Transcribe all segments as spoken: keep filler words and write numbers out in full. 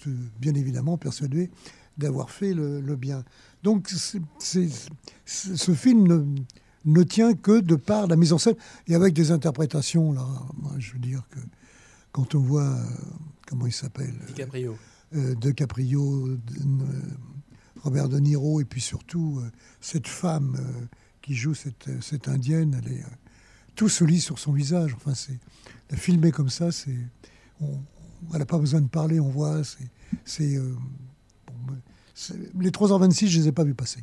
reste bien évidemment persuadé d'avoir fait le, le bien. Donc c'est, c'est, c'est, ce film ne, ne tient que de par la mise en scène et avec des interprétations. Là, moi, je veux dire que quand on voit, euh, comment il s'appelle DiCaprio. Euh, De Caprio, de, euh, Robert De Niro, et puis surtout euh, cette femme euh, qui joue cette, cette indienne, elle est, euh, tout se lit sur son visage. Enfin, c'est, la filmer comme ça, c'est, on, elle n'a pas besoin de parler, on voit. C'est, c'est, euh, bon, c'est, les trois heures vingt-six, je ne les ai pas vus passer.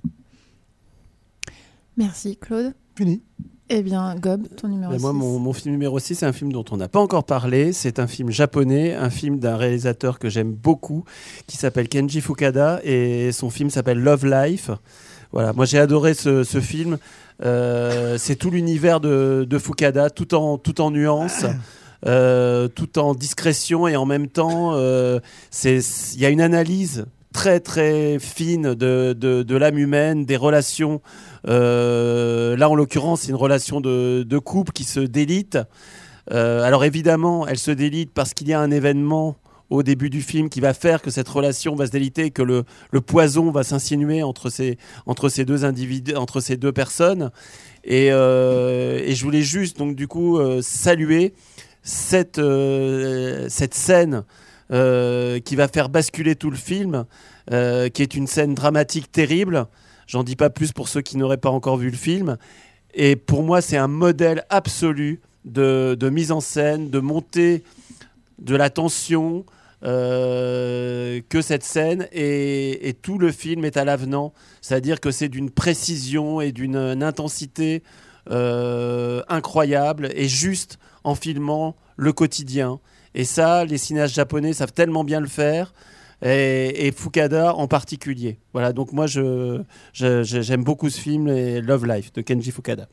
Merci Claude. Fini. Eh bien, Gob, ton numéro ben six. Moi, mon, mon film numéro six, c'est un film dont on n'a pas encore parlé. C'est un film japonais, un film d'un réalisateur que j'aime beaucoup, qui s'appelle Kenji Fukada, et son film s'appelle Love Life. Voilà, moi j'ai adoré ce, ce film. Euh, c'est tout l'univers de, de Fukada, tout en, tout en nuances. Euh, tout en discrétion, et en même temps euh, il y a une analyse très très fine de, de, de l'âme humaine, des relations. Euh, là en l'occurrence c'est une relation de, de couple qui se délite. Euh, alors évidemment elle se délite parce qu'il y a un événement au début du film qui va faire que cette relation va se déliter, que le, le poison va s'insinuer entre ces, entre ces deux individus, entre ces deux personnes. Et, euh, et je voulais juste donc du coup euh, saluer Cette, euh, cette scène euh, qui va faire basculer tout le film, euh, qui est une scène dramatique terrible. J'en dis pas plus pour ceux qui n'auraient pas encore vu le film. Et pour moi, c'est un modèle absolu de, de mise en scène, de montée de la tension euh, que cette scène. Et, et tout le film est à l'avenant. C'est-à-dire que c'est d'une précision et d'une intensité euh, incroyable, et juste en filmant le quotidien. Et ça, les cinéastes japonais savent tellement bien le faire, et, et Fukada en particulier. Voilà, donc moi, je, je, j'aime beaucoup ce film, et Love Life, de Kenji Fukada.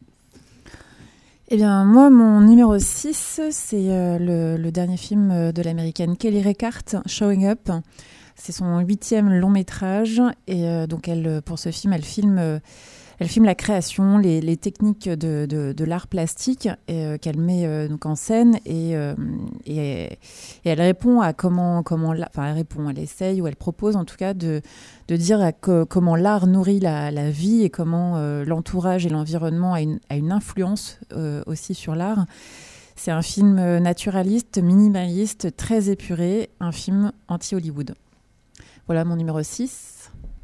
Eh bien, moi, mon numéro six, c'est euh, le, le dernier film de l'américaine Kelly Reichardt, Showing Up. C'est son huitième long métrage, et euh, donc elle, pour ce film, elle filme... Euh, Elle filme la création, les, les techniques de, de, de l'art plastique et, euh, qu'elle met euh, donc en scène, et, euh, et, et elle répond à comment, comment enfin elle répond, elle essaye, ou elle propose en tout cas de, de dire à que, comment l'art nourrit la, la vie, et comment euh, l'entourage et l'environnement a une, a une influence euh, aussi sur l'art. C'est un film naturaliste, minimaliste, très épuré, un film anti-Hollywood. Voilà mon numéro six.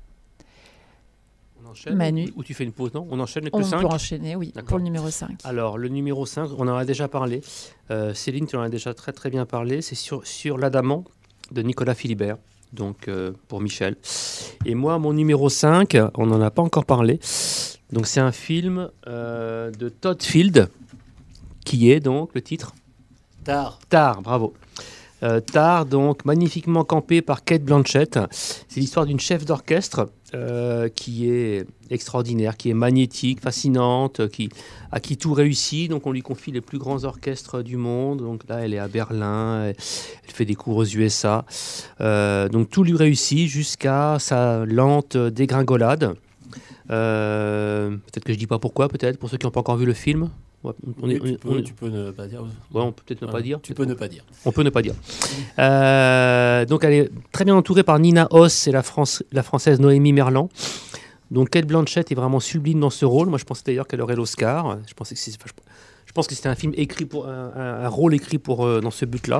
Manu. Ou tu fais une pause, non? On enchaîne avec on le cinq. On peut enchaîner, oui, d'accord, pour le numéro cinq. Alors, le numéro cinq, on en a déjà parlé. Euh, Céline, tu en as déjà très très bien parlé. C'est sur, sur l'Adamant de Nicolas Philibert, donc euh, pour Michel. Et moi, mon numéro cinq, on n'en a pas encore parlé. Donc, c'est un film euh, de Todd Field, qui est donc le titre Tar. Tar, bravo. Euh, Tar, donc magnifiquement campé par Cate Blanchett. C'est l'histoire d'une chef d'orchestre euh, qui est extraordinaire, qui est magnétique, fascinante, qui, à qui tout réussit. Donc on lui confie les plus grands orchestres du monde. Donc là, elle est à Berlin, elle, elle fait des cours aux U S A. Euh, donc tout lui réussit jusqu'à sa lente dégringolade. Euh, peut-être que je ne dis pas pourquoi, peut-être, pour ceux qui n'ont pas encore vu le film. Ouais, on est, oui, tu, peux, on est... tu peux ne pas dire. Ouais, on peut peut-être ne voilà. pas dire. Tu peux ne pas dire. On peut ne pas dire. Euh, donc, elle est très bien entourée par Nina Hoss et la, France, la française Noémie Merlan. Donc, Cate Blanchett est vraiment sublime dans ce rôle. Moi, je pensais d'ailleurs qu'elle aurait l'Oscar. Je, pensais que c'est, je, je pense que c'était un film écrit pour un, un, un rôle écrit pour euh, dans ce but-là.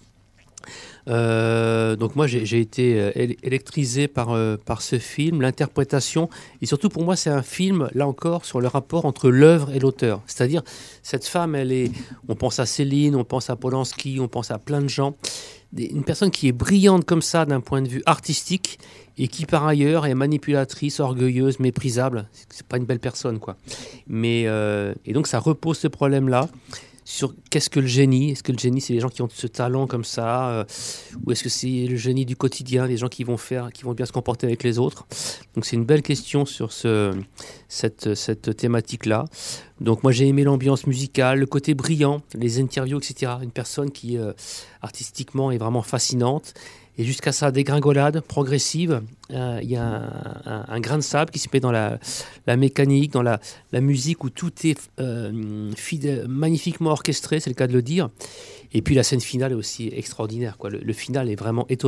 Euh, donc moi j'ai, j'ai été électrisé par, euh, par ce film, l'interprétation, et surtout pour moi c'est un film là encore sur le rapport entre l'œuvre et l'auteur, c'est-à-dire cette femme, elle est, on pense à Céline, on pense à Polanski, on pense à plein de gens, une personne qui est brillante comme ça d'un point de vue artistique, et qui par ailleurs est manipulatrice, orgueilleuse, méprisable. C'est pas une belle personne quoi, mais euh, et donc ça repose ce problème là sur qu'est-ce que le génie. Est-ce que le génie, c'est les gens qui ont ce talent comme ça, euh, ou est-ce que c'est le génie du quotidien, les gens qui vont faire, qui vont bien se comporter avec les autres. Donc c'est une belle question sur ce, cette, cette thématique-là. Donc moi j'ai aimé l'ambiance musicale, le côté brillant, les interviews, et cetera. Une personne qui euh, artistiquement est vraiment fascinante. Et jusqu'à sa dégringolade progressive, il euh, y a un, un, un grain de sable qui se met dans la, la mécanique, dans la, la musique où tout est euh, fidèle, magnifiquement orchestré, c'est le cas de le dire. Et puis la scène finale est aussi extraordinaire, quoi. Le, le final est vraiment étonnant.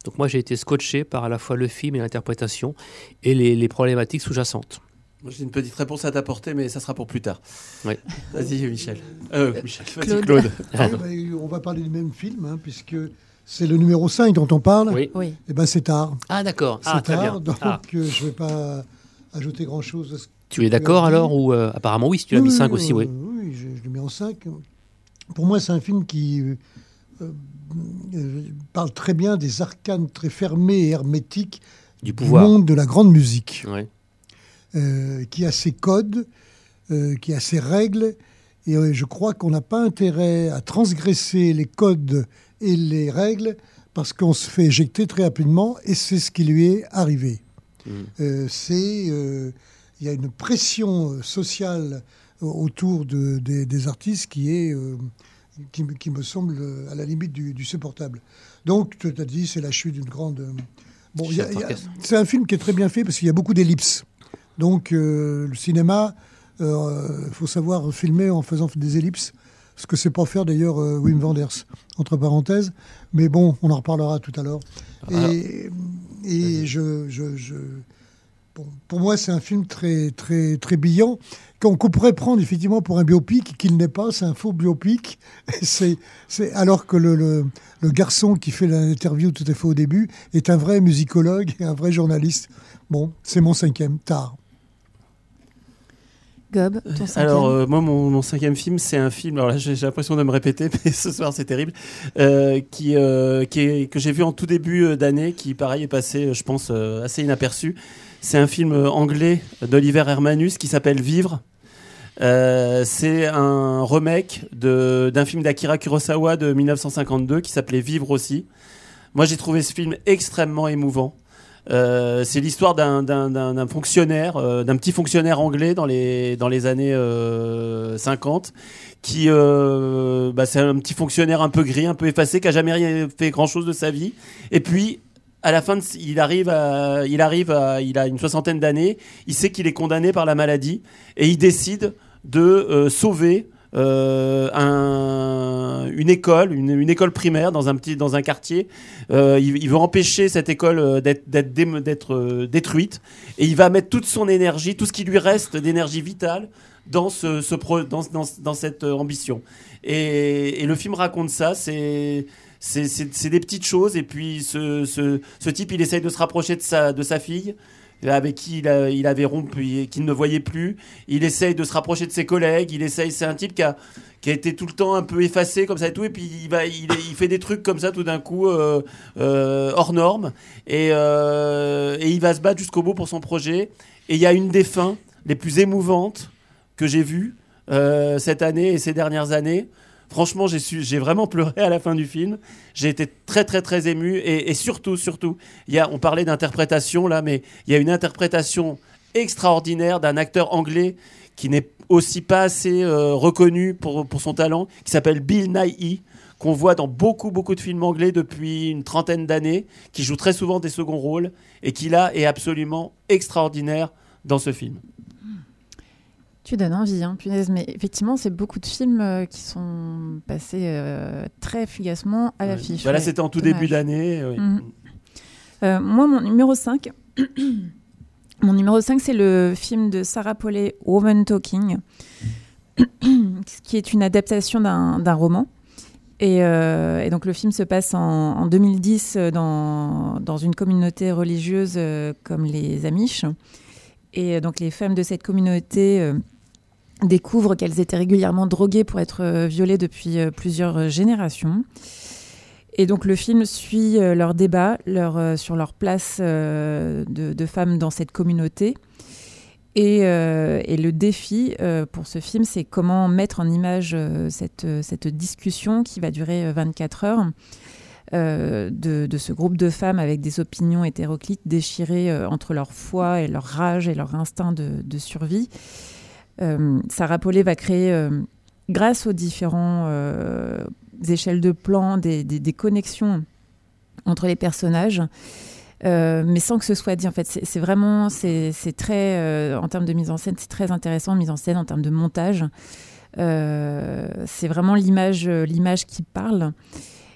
Donc moi, j'ai été scotché par à la fois le film et l'interprétation et les, les problématiques sous-jacentes. Moi, j'ai une petite réponse à t'apporter, mais ça sera pour plus tard. Oui. Vas-y, Michel. Euh, Michel, vas-y, Claude. Claude. Ah, bah, on va parler du même film, hein, puisque c'est le numéro cinq dont on parle. Oui. Oui. Eh ben, c'est tard. Ah, d'accord. C'est Ah, très tard, bien. donc Ah. euh, je ne vais pas ajouter grand-chose à ce Tu es d'accord alors ou euh, apparemment oui, si tu l'as mis cinq aussi, oui. Oui, je, je le mets en cinq. Pour moi, c'est un film qui euh, euh, parle très bien des arcanes très fermés et hermétiques Du pouvoir. monde de la grande musique, Ouais. euh, qui a ses codes, euh, qui a ses règles. Et euh, je crois qu'on n'a pas intérêt à transgresser les codes et les règles parce qu'on se fait éjecter très rapidement, et c'est ce qui lui est arrivé. Mm. Euh, c'est, euh, il y a une pression sociale autour de, des, des artistes qui est, euh, qui, qui me semble à la limite du, du supportable. Donc, tu as dit, c'est la chute d'une grande. Bon, il y a- il y a- c'est un film qui est très bien fait parce qu'il y a beaucoup d'ellipses. Donc, euh, le cinéma, il euh, faut savoir filmer en faisant des ellipses. Ce que c'est pas faire d'ailleurs euh, Wim Wenders, entre parenthèses. Mais bon, on en reparlera tout à l'heure. Alors, Et, et je, je, je- bon, pour moi, c'est un film très, très, très brillant, qu'on qu'on pourrait prendre effectivement pour un biopic, qu'il n'est pas, c'est un faux biopic. C'est, c'est, alors que le, le, le garçon qui fait l'interview tout à fait au début est un vrai musicologue et un vrai journaliste. Bon, c'est mon cinquième, tard. Gob, ton cinquième. Alors, euh, moi, mon, mon cinquième film, c'est un film. Alors là, j'ai, j'ai l'impression de me répéter, mais ce soir, c'est terrible. Euh, qui, euh, qui est, que j'ai vu en tout début euh, d'année, qui, pareil, est passé, euh, je pense, euh, assez inaperçu. C'est un film euh, anglais d'Oliver Hermanus qui s'appelle Vivre. Euh, c'est un remake de, d'un film d'Akira Kurosawa de mille neuf cent cinquante-deux qui s'appelait Vivre aussi. Moi, j'ai trouvé ce film extrêmement émouvant. Euh, c'est l'histoire d'un, d'un, d'un, d'un fonctionnaire, euh, d'un petit fonctionnaire anglais dans les, dans les années euh, cinquante, qui, euh, bah, c'est un petit fonctionnaire un peu gris, un peu effacé, qui a jamais rien fait grand-chose de sa vie. Et puis, à la fin, de, il arrive, à, il arrive, à, il a une soixantaine d'années, il sait qu'il est condamné par la maladie, et il décide de euh, sauver Euh, un, une école, une, une école primaire dans un petit, dans un quartier. Euh, il, il veut empêcher cette école euh, d'être, d'être, dé, d'être euh, détruite, et il va mettre toute son énergie, tout ce qui lui reste d'énergie vitale, dans ce, ce pro, dans, dans, dans cette euh, ambition. Et, et le film raconte ça. C'est c'est, c'est, c'est des petites choses. Et puis ce, ce, ce type, il essaye de se rapprocher de sa, de sa fille, avec qui il, a, il avait rompu et qu'il ne voyait plus. Il essaye de se rapprocher de ses collègues. Il essaye, c'est un type qui a, qui a été tout le temps un peu effacé comme ça et tout. Et puis il, va, il, il fait des trucs comme ça tout d'un coup euh, euh, hors normes. Et, euh, et il va se battre jusqu'au bout pour son projet. Et il y a une des fins les plus émouvantes que j'ai vues euh, cette année et ces dernières années. Franchement, j'ai, su, j'ai vraiment pleuré à la fin du film. J'ai été très, très, très ému. Et, et surtout, surtout, il y a, on parlait d'interprétation là, mais il y a une interprétation extraordinaire d'un acteur anglais qui n'est aussi pas assez euh, reconnu pour, pour son talent, qui s'appelle Bill Nighy, qu'on voit dans beaucoup, beaucoup de films anglais depuis une trentaine d'années, qui joue très souvent des seconds rôles, et qui là est absolument extraordinaire dans ce film. Tu donnes envie, hein, punaise, mais effectivement, c'est beaucoup de films euh, qui sont passés euh, très fugacement à l'affiche. Voilà, ouais, c'était en tout dommage. début d'année. Oui. Mmh. Euh, moi, mon numéro cinq, mon numéro cinq, c'est le film de Sarah Polley, Woman Talking, qui est une adaptation d'un, d'un roman. Et, euh, et donc, le film se passe en, en deux mille dix dans, dans une communauté religieuse euh, comme les Amish. Et euh, donc, les femmes de cette communauté euh, découvrent qu'elles étaient régulièrement droguées pour être euh, violées depuis euh, plusieurs générations. Et donc le film suit euh, leur débat leur, euh, sur leur place euh, de, de femmes dans cette communauté. Et, euh, et le défi euh, pour ce film, c'est comment mettre en image euh, cette, cette discussion qui va durer vingt-quatre heures euh, de, de ce groupe de femmes avec des opinions hétéroclites déchirées euh, entre leur foi et leur rage et leur instinct de, de survie. Euh, Sarah Polley va créer, euh, grâce aux différents euh, échelles de plan, des, des, des connexions entre les personnages, euh, mais sans que ce soit dit. En fait, c'est, c'est vraiment, c'est, c'est très, euh, en termes de mise en scène, c'est très intéressant, mise en scène en termes de montage. Euh, c'est vraiment l'image, l'image qui parle.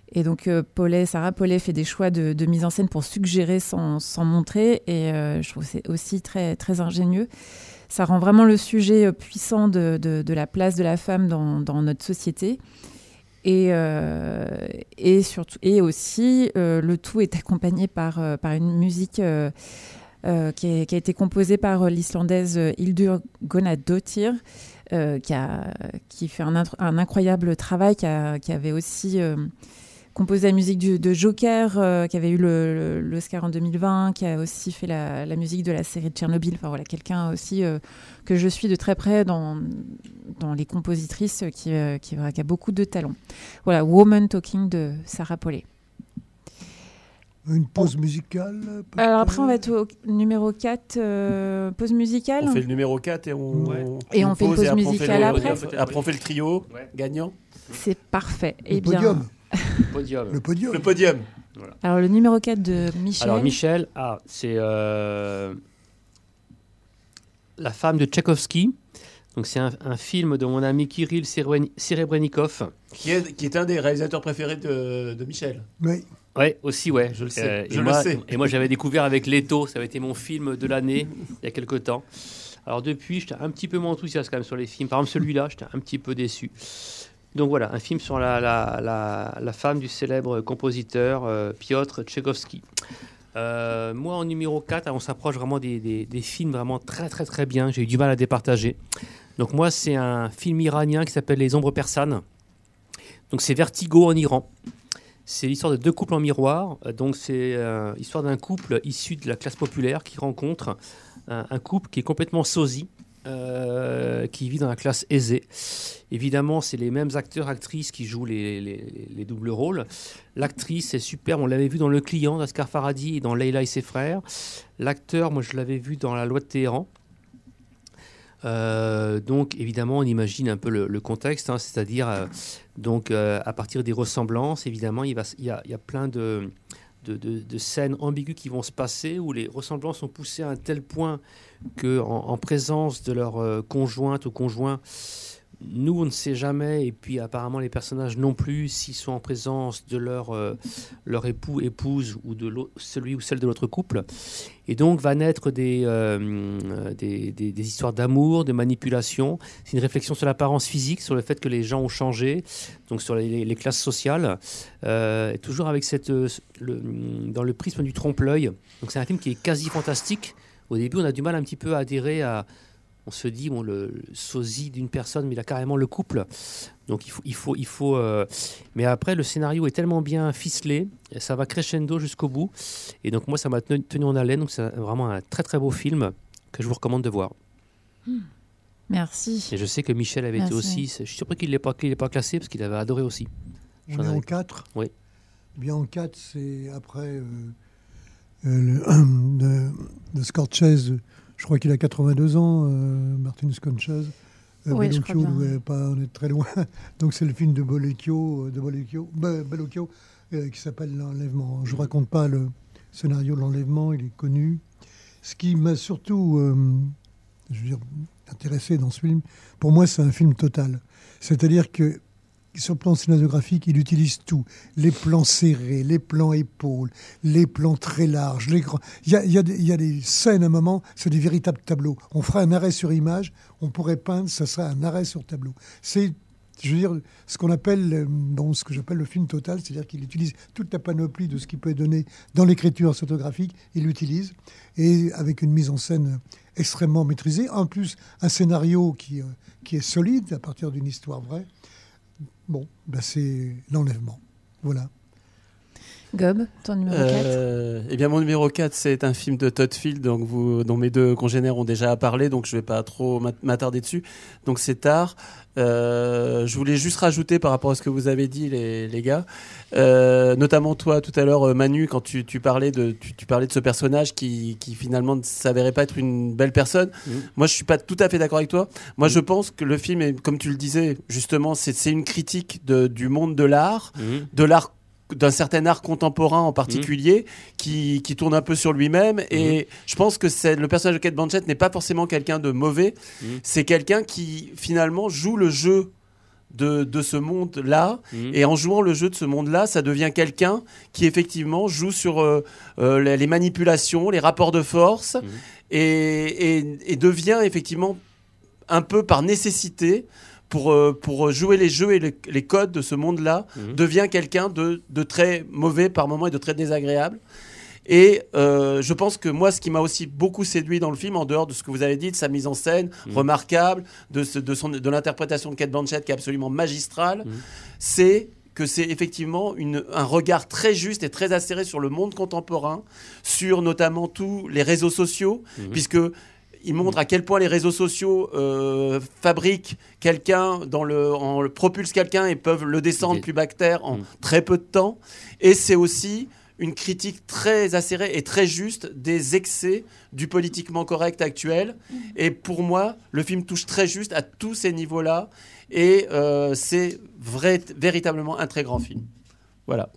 Et donc, euh, Paulet, Sarah Paulet fait des choix de, de mise en scène pour suggérer sans, sans montrer. Et euh, je trouve que c'est aussi très, très ingénieux. Ça rend vraiment le sujet puissant de, de, de la place de la femme dans, dans notre société. Et, euh, et, surtout, et aussi, euh, le tout est accompagné par, euh, par une musique euh, euh, qui, est, qui a été composée par l'Islandaise Hildur Guðnadóttir, euh, qui, a, qui fait un, un incroyable travail, qui, a, qui avait aussi euh, composé la musique du, de Joker, euh, qui avait eu le, le, l'Oscar en deux mille vingt, qui a aussi fait la, la musique de la série de Tchernobyl. Enfin voilà, quelqu'un aussi euh, que je suis de très près dans, dans les compositrices, qui, euh, qui, qui a beaucoup de talent. Voilà, Woman Talking de Sarah Paulet. Une pause musicale peut-être. Alors après, on va être au numéro quatre, euh, pause musicale. On fait le numéro quatre et on, Ouais. Et on fait une pause et après musicale on fait le- après. Après, on fait le trio Ouais. gagnant. C'est parfait. Le Eh bien, podium. Podium. Le podium. Le podium. alors le numéro quatre de Michel. Alors Michel, ah, c'est euh, la femme de Tchaïkovski. Donc c'est un, un film de mon ami Kirill Serebren- Serebrennikov. Qui est, qui est un des réalisateurs préférés de, de Michel. Oui. Ouais, aussi, ouais. Je le sais, et je le moi, sais. Et moi, j'avais découvert avec Leto, ça avait été mon film de l'année, il y a quelques temps. Alors depuis, j'étais un petit peu moins enthousiaste quand même sur les films. Par exemple, celui-là, j'étais un petit peu déçu. Donc voilà, un film sur la, la, la, la femme du célèbre compositeur euh, Piotr Tchaïkovski. Euh, moi, en numéro quatre, on s'approche vraiment des, des, des films vraiment très, très, très bien. J'ai eu du mal à départager. Donc moi, c'est un film iranien qui s'appelle Les Ombres persanes. Donc c'est Vertigo en Iran. C'est l'histoire de deux couples en miroir. Donc c'est euh, l'histoire d'un couple issu de la classe populaire qui rencontre un, un couple qui est complètement sosie, euh, qui vit dans la classe aisée. Évidemment, c'est les mêmes acteurs, actrices qui jouent les, les, les doubles rôles. L'actrice est superbe, on l'avait vu dans Le Client d'Asghar Farhadi et dans Leila et ses frères. L'acteur, moi je l'avais vu dans La Loi de Téhéran. Euh, donc évidemment on imagine un peu le, le contexte, hein, c'est-à-dire euh, donc euh, à partir des ressemblances, évidemment il, va, il, y, a, il y a plein de, de, de, de scènes ambiguës qui vont se passer où les ressemblances sont poussées à un tel point que en, en présence de leur euh, conjointe ou conjoint, nous on ne sait jamais, et puis apparemment les personnages non plus, s'ils sont en présence de leur, euh, leur époux, épouse ou de celui ou celle de l'autre couple. Et donc va naître des, euh, des, des, des histoires d'amour, de manipulation. C'est une réflexion sur l'apparence physique, sur le fait que les gens ont changé, donc sur les, les classes sociales, euh, et toujours avec cette, le, dans le prisme du trompe-l'œil. Donc c'est un film qui est quasi fantastique. Au début, on a du mal un petit peu à adhérer à... On se dit, bon, le, le sosie d'une personne, mais il a carrément le couple. Donc il faut... Il faut, il faut euh... Mais après, le scénario est tellement bien ficelé, ça va crescendo jusqu'au bout. Et donc moi, ça m'a tenu, tenu en haleine. Donc c'est vraiment un très très beau film que je vous recommande de voir. Merci. Et je sais que Michel avait Merci. été aussi... Je suis surpris qu'il ne l'ait pas, qu'il l'ait pas classé, parce qu'il avait adoré aussi. On J'en est avais- en quatre. Oui. Eh bien, en quatre, c'est après euh, euh, le, de, de Scorsese. Je crois qu'il a quatre-vingt-deux ans, euh, Martin Scorsese. Euh, Oui, je crois Bellocchio bien. doit pas en être très loin. Donc c'est le film de Bellocchio, de Bellocchio, Be- Bellocchio euh, qui s'appelle L'Enlèvement. Je ne vous raconte pas le scénario de L'Enlèvement, il est connu. Ce qui m'a surtout euh, je veux dire, intéressé dans ce film, pour moi, c'est un film total. C'est-à-dire que sur le plan cinématographique, il utilise tout. Les plans serrés, les plans épaules, les plans très larges, les grands... Il y a, il y a des, il y a des scènes, à un moment, c'est des véritables tableaux. On ferait un arrêt sur image, on pourrait peindre, ça serait un arrêt sur tableau. C'est, je veux dire, ce qu'on appelle, euh, bon, ce que j'appelle le film total, c'est-à-dire qu'il utilise toute la panoplie de ce qui peut être donné dans l'écriture photographique, il l'utilise, et avec une mise en scène extrêmement maîtrisée. En plus, un scénario qui, euh, qui est solide, à partir d'une histoire vraie. Bon, ben c'est L'Enlèvement. Voilà. Gob, ton numéro quatre. Euh, eh bien, mon numéro quatre, c'est un film de Todd Field, donc vous, dont mes deux congénères ont déjà parlé, donc je ne vais pas trop m'attarder dessus. Donc c'est tard. Euh, je voulais juste rajouter par rapport à ce que vous avez dit, les, les gars, euh, notamment toi tout à l'heure, Manu, quand tu, tu, parlais de, tu, tu parlais de ce personnage qui, qui finalement ne s'avérait pas être une belle personne. Mmh. Moi, je ne suis pas tout à fait d'accord avec toi. Moi, mmh. je pense que le film, est, comme tu le disais, justement, c'est, c'est une critique de, du monde de l'art, mmh. de l'art d'un certain art contemporain en particulier, mmh. qui, qui tourne un peu sur lui-même. Mmh. Et je pense que c'est, le personnage de Cate Blanchett n'est pas forcément quelqu'un de mauvais. Mmh. C'est quelqu'un qui, finalement, joue le jeu de, de ce monde-là. Mmh. Et en jouant le jeu de ce monde-là, ça devient quelqu'un qui effectivement joue sur euh, euh, les, les manipulations, les rapports de force, mmh. et, et, et devient effectivement un peu par nécessité, pour, euh, pour jouer les jeux et les, les codes de ce monde-là, mmh. devient quelqu'un de, de très mauvais par moments et de très désagréable. Et euh, je pense que moi, ce qui m'a aussi beaucoup séduit dans le film, en dehors de ce que vous avez dit, de sa mise en scène mmh. remarquable, de, ce, de, son, de l'interprétation de Cate Blanchett qui est absolument magistrale, mmh. c'est que c'est effectivement une, un regard très juste et très acéré sur le monde contemporain, sur notamment tous les réseaux sociaux, mmh. puisque il montre à quel point les réseaux sociaux euh, fabriquent quelqu'un, dans le, en, le propulsent quelqu'un et peuvent le descendre plus bas que terre en mmh. très peu de temps. Et c'est aussi une critique très acérée et très juste des excès du politiquement correct actuel. Mmh. Et pour moi, le film touche très juste à tous ces niveaux-là. Et euh, c'est vrai, véritablement un très grand film. Voilà.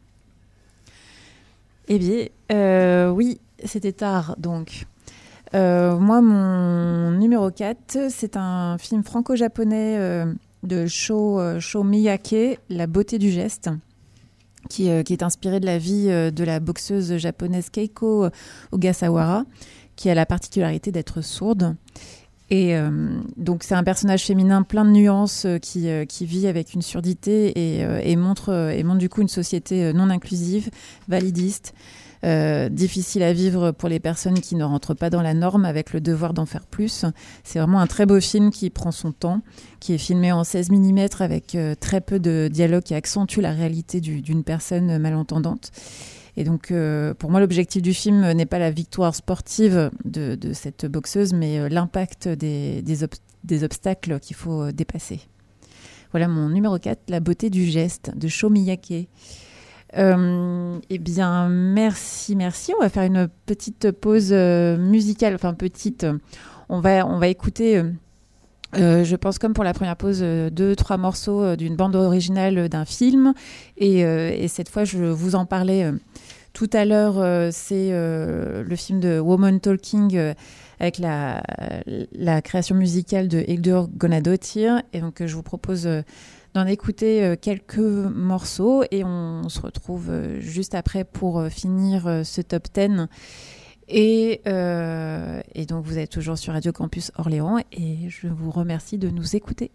Eh bien, euh, oui, c'était tard, donc. Euh, moi, mon numéro quatre, c'est un film franco-japonais euh, de Sho, euh, Sho Miyake, La beauté du geste, qui, euh, qui est inspiré de la vie euh, de la boxeuse japonaise Keiko Ogasawara, qui a la particularité d'être sourde. Et euh, donc, c'est un personnage féminin plein de nuances euh, qui, euh, qui vit avec une surdité et, euh, et, montre, euh, et montre du coup une société non inclusive, validiste, Euh, difficile à vivre pour les personnes qui ne rentrent pas dans la norme, avec le devoir d'en faire plus. C'est vraiment un très beau film qui prend son temps, qui est filmé en seize millimètres avec euh, très peu de dialogue qui accentue la réalité du, d'une personne malentendante. Et donc, euh, pour moi, l'objectif du film n'est pas la victoire sportive de, de cette boxeuse, mais euh, l'impact des, des, ob- des obstacles qu'il faut euh, dépasser. Voilà mon numéro quatre, La beauté du geste, de Sho Miyake. Euh, eh bien, merci, merci. On va faire une petite pause euh, musicale, enfin petite. On va, on va écouter, euh, euh, je pense comme pour la première pause, euh, deux, trois morceaux euh, d'une bande originale d'un film. Et, euh, et cette fois, je vous en parlais euh, tout à l'heure. Euh, c'est euh, le film de Woman Talking euh, avec la, la création musicale de Hildur Guðnadóttir. Et donc, euh, je vous propose euh, d'en écouter euh, quelques morceaux et on, on se retrouve euh, juste après pour euh, finir euh, ce top dix. Et, euh, et donc vous êtes toujours sur Radio Campus Orléans et je vous remercie de nous écouter.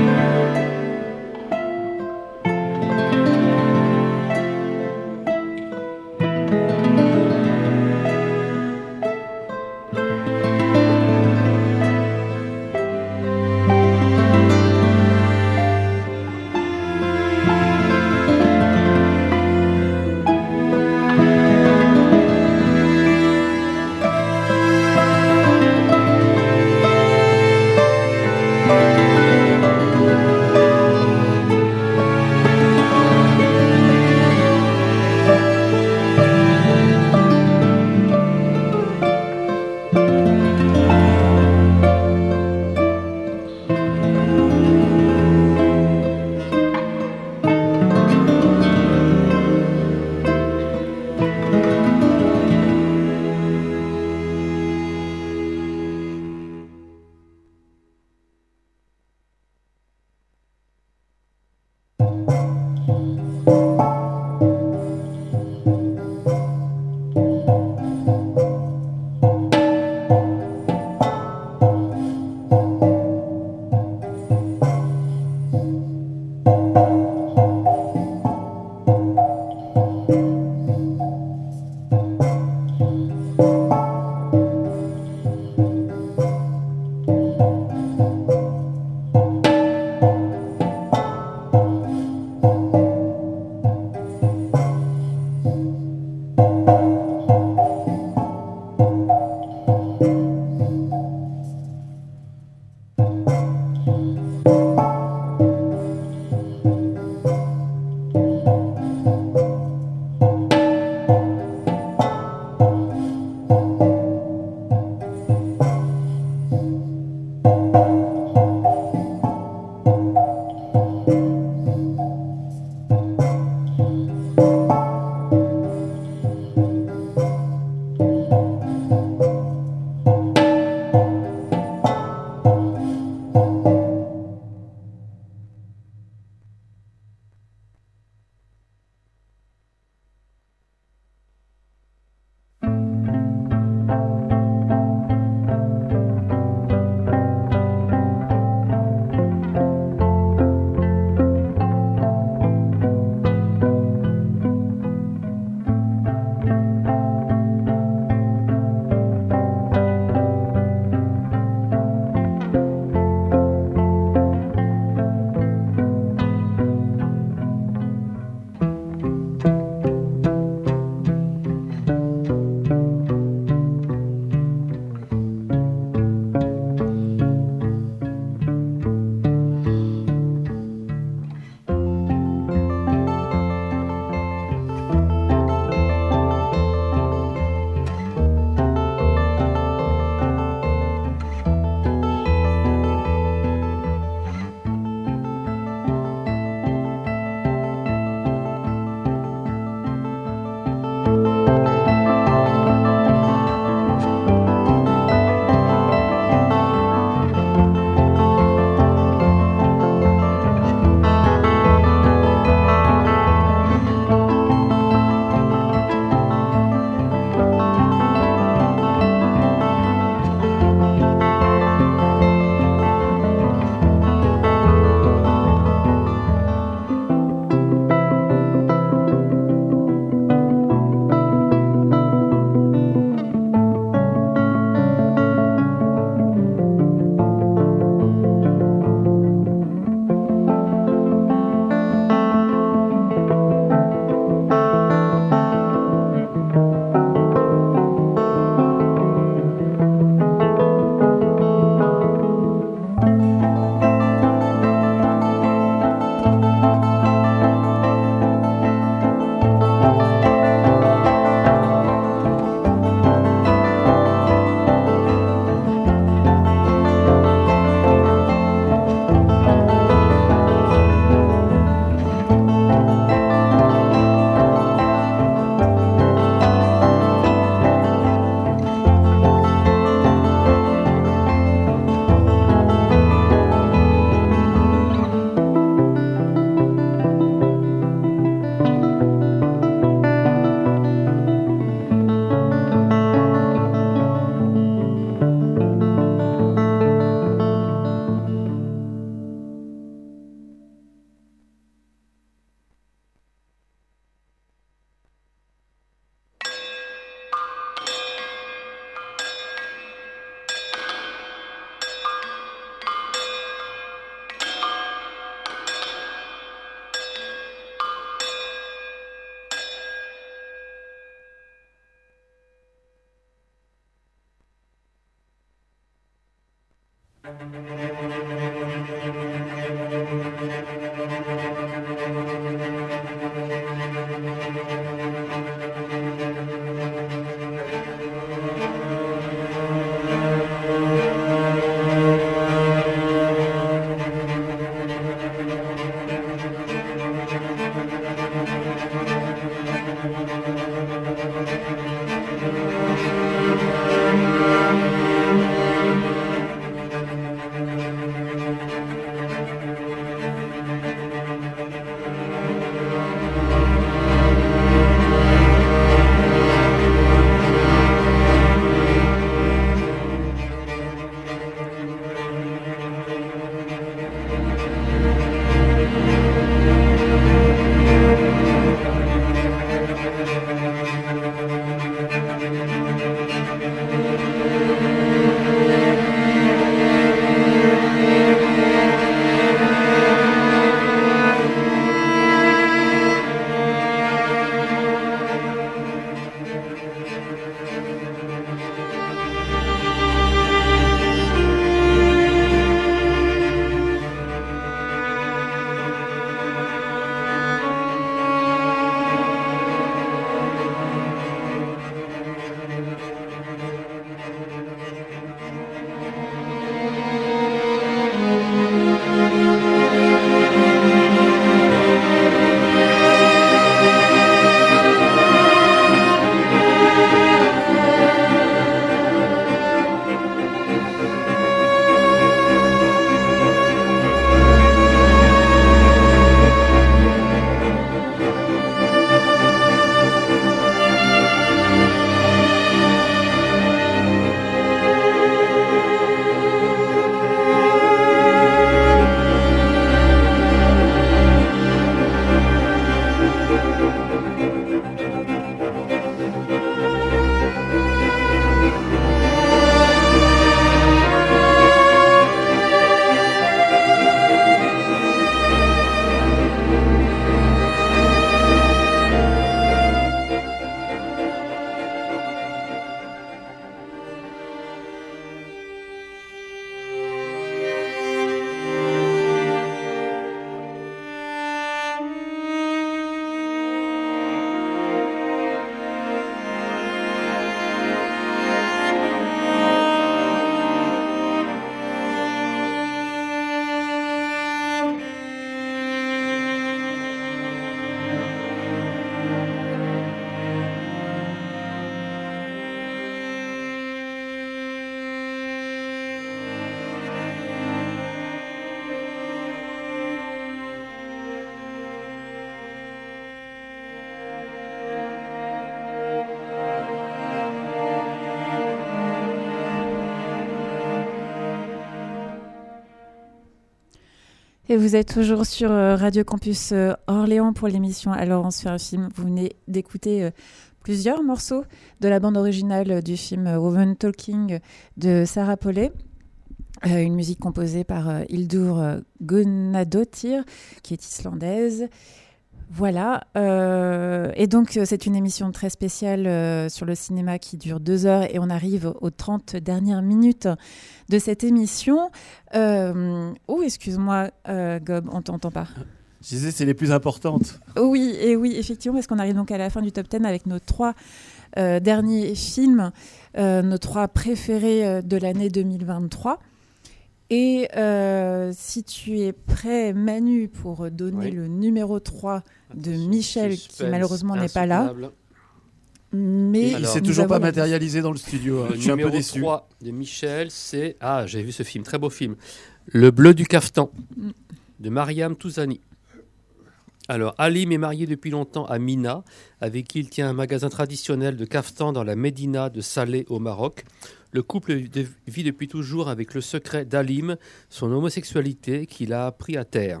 Et vous êtes toujours sur euh, Radio Campus euh, Orléans pour l'émission Alors on se fait un film. Vous venez d'écouter euh, plusieurs morceaux de la bande originale du film euh, Woman Talking de Sarah Polley. Euh, une musique composée par euh, Hildur euh, Guðnadóttir, qui est islandaise. Voilà. Euh, et donc, euh, c'est une émission très spéciale euh, sur le cinéma qui dure deux heures et on arrive aux trente dernières minutes de cette émission. Euh, oh, excuse-moi, euh, Gob, on t'entend pas. Je disais, c'est les plus importantes. Oui, et oui, effectivement, parce qu'on arrive donc à la fin du top dix avec nos trois euh, derniers films, euh, nos trois préférés euh, de l'année deux mille vingt-trois. Et euh, si tu es prêt, Manu, pour donner Oui. le numéro trois de Attention, Michel, suspense qui malheureusement n'est pas là. insoutenable. Mais Il Alors, s'est nous toujours avons pas la- matérialisé dans le studio. hein. Le Je suis un peu numéro déçu. trois de Michel, c'est... Ah, j'ai vu ce film, très beau film. Le bleu du caftan, Mm. de Mariam Touzani. Alors, Halim est marié depuis longtemps à Mina, avec qui il tient un magasin traditionnel de caftan dans la Médina de Salé au Maroc. Le couple de- vit depuis toujours avec le secret d'Halim, son homosexualité qu'il a pris à terre.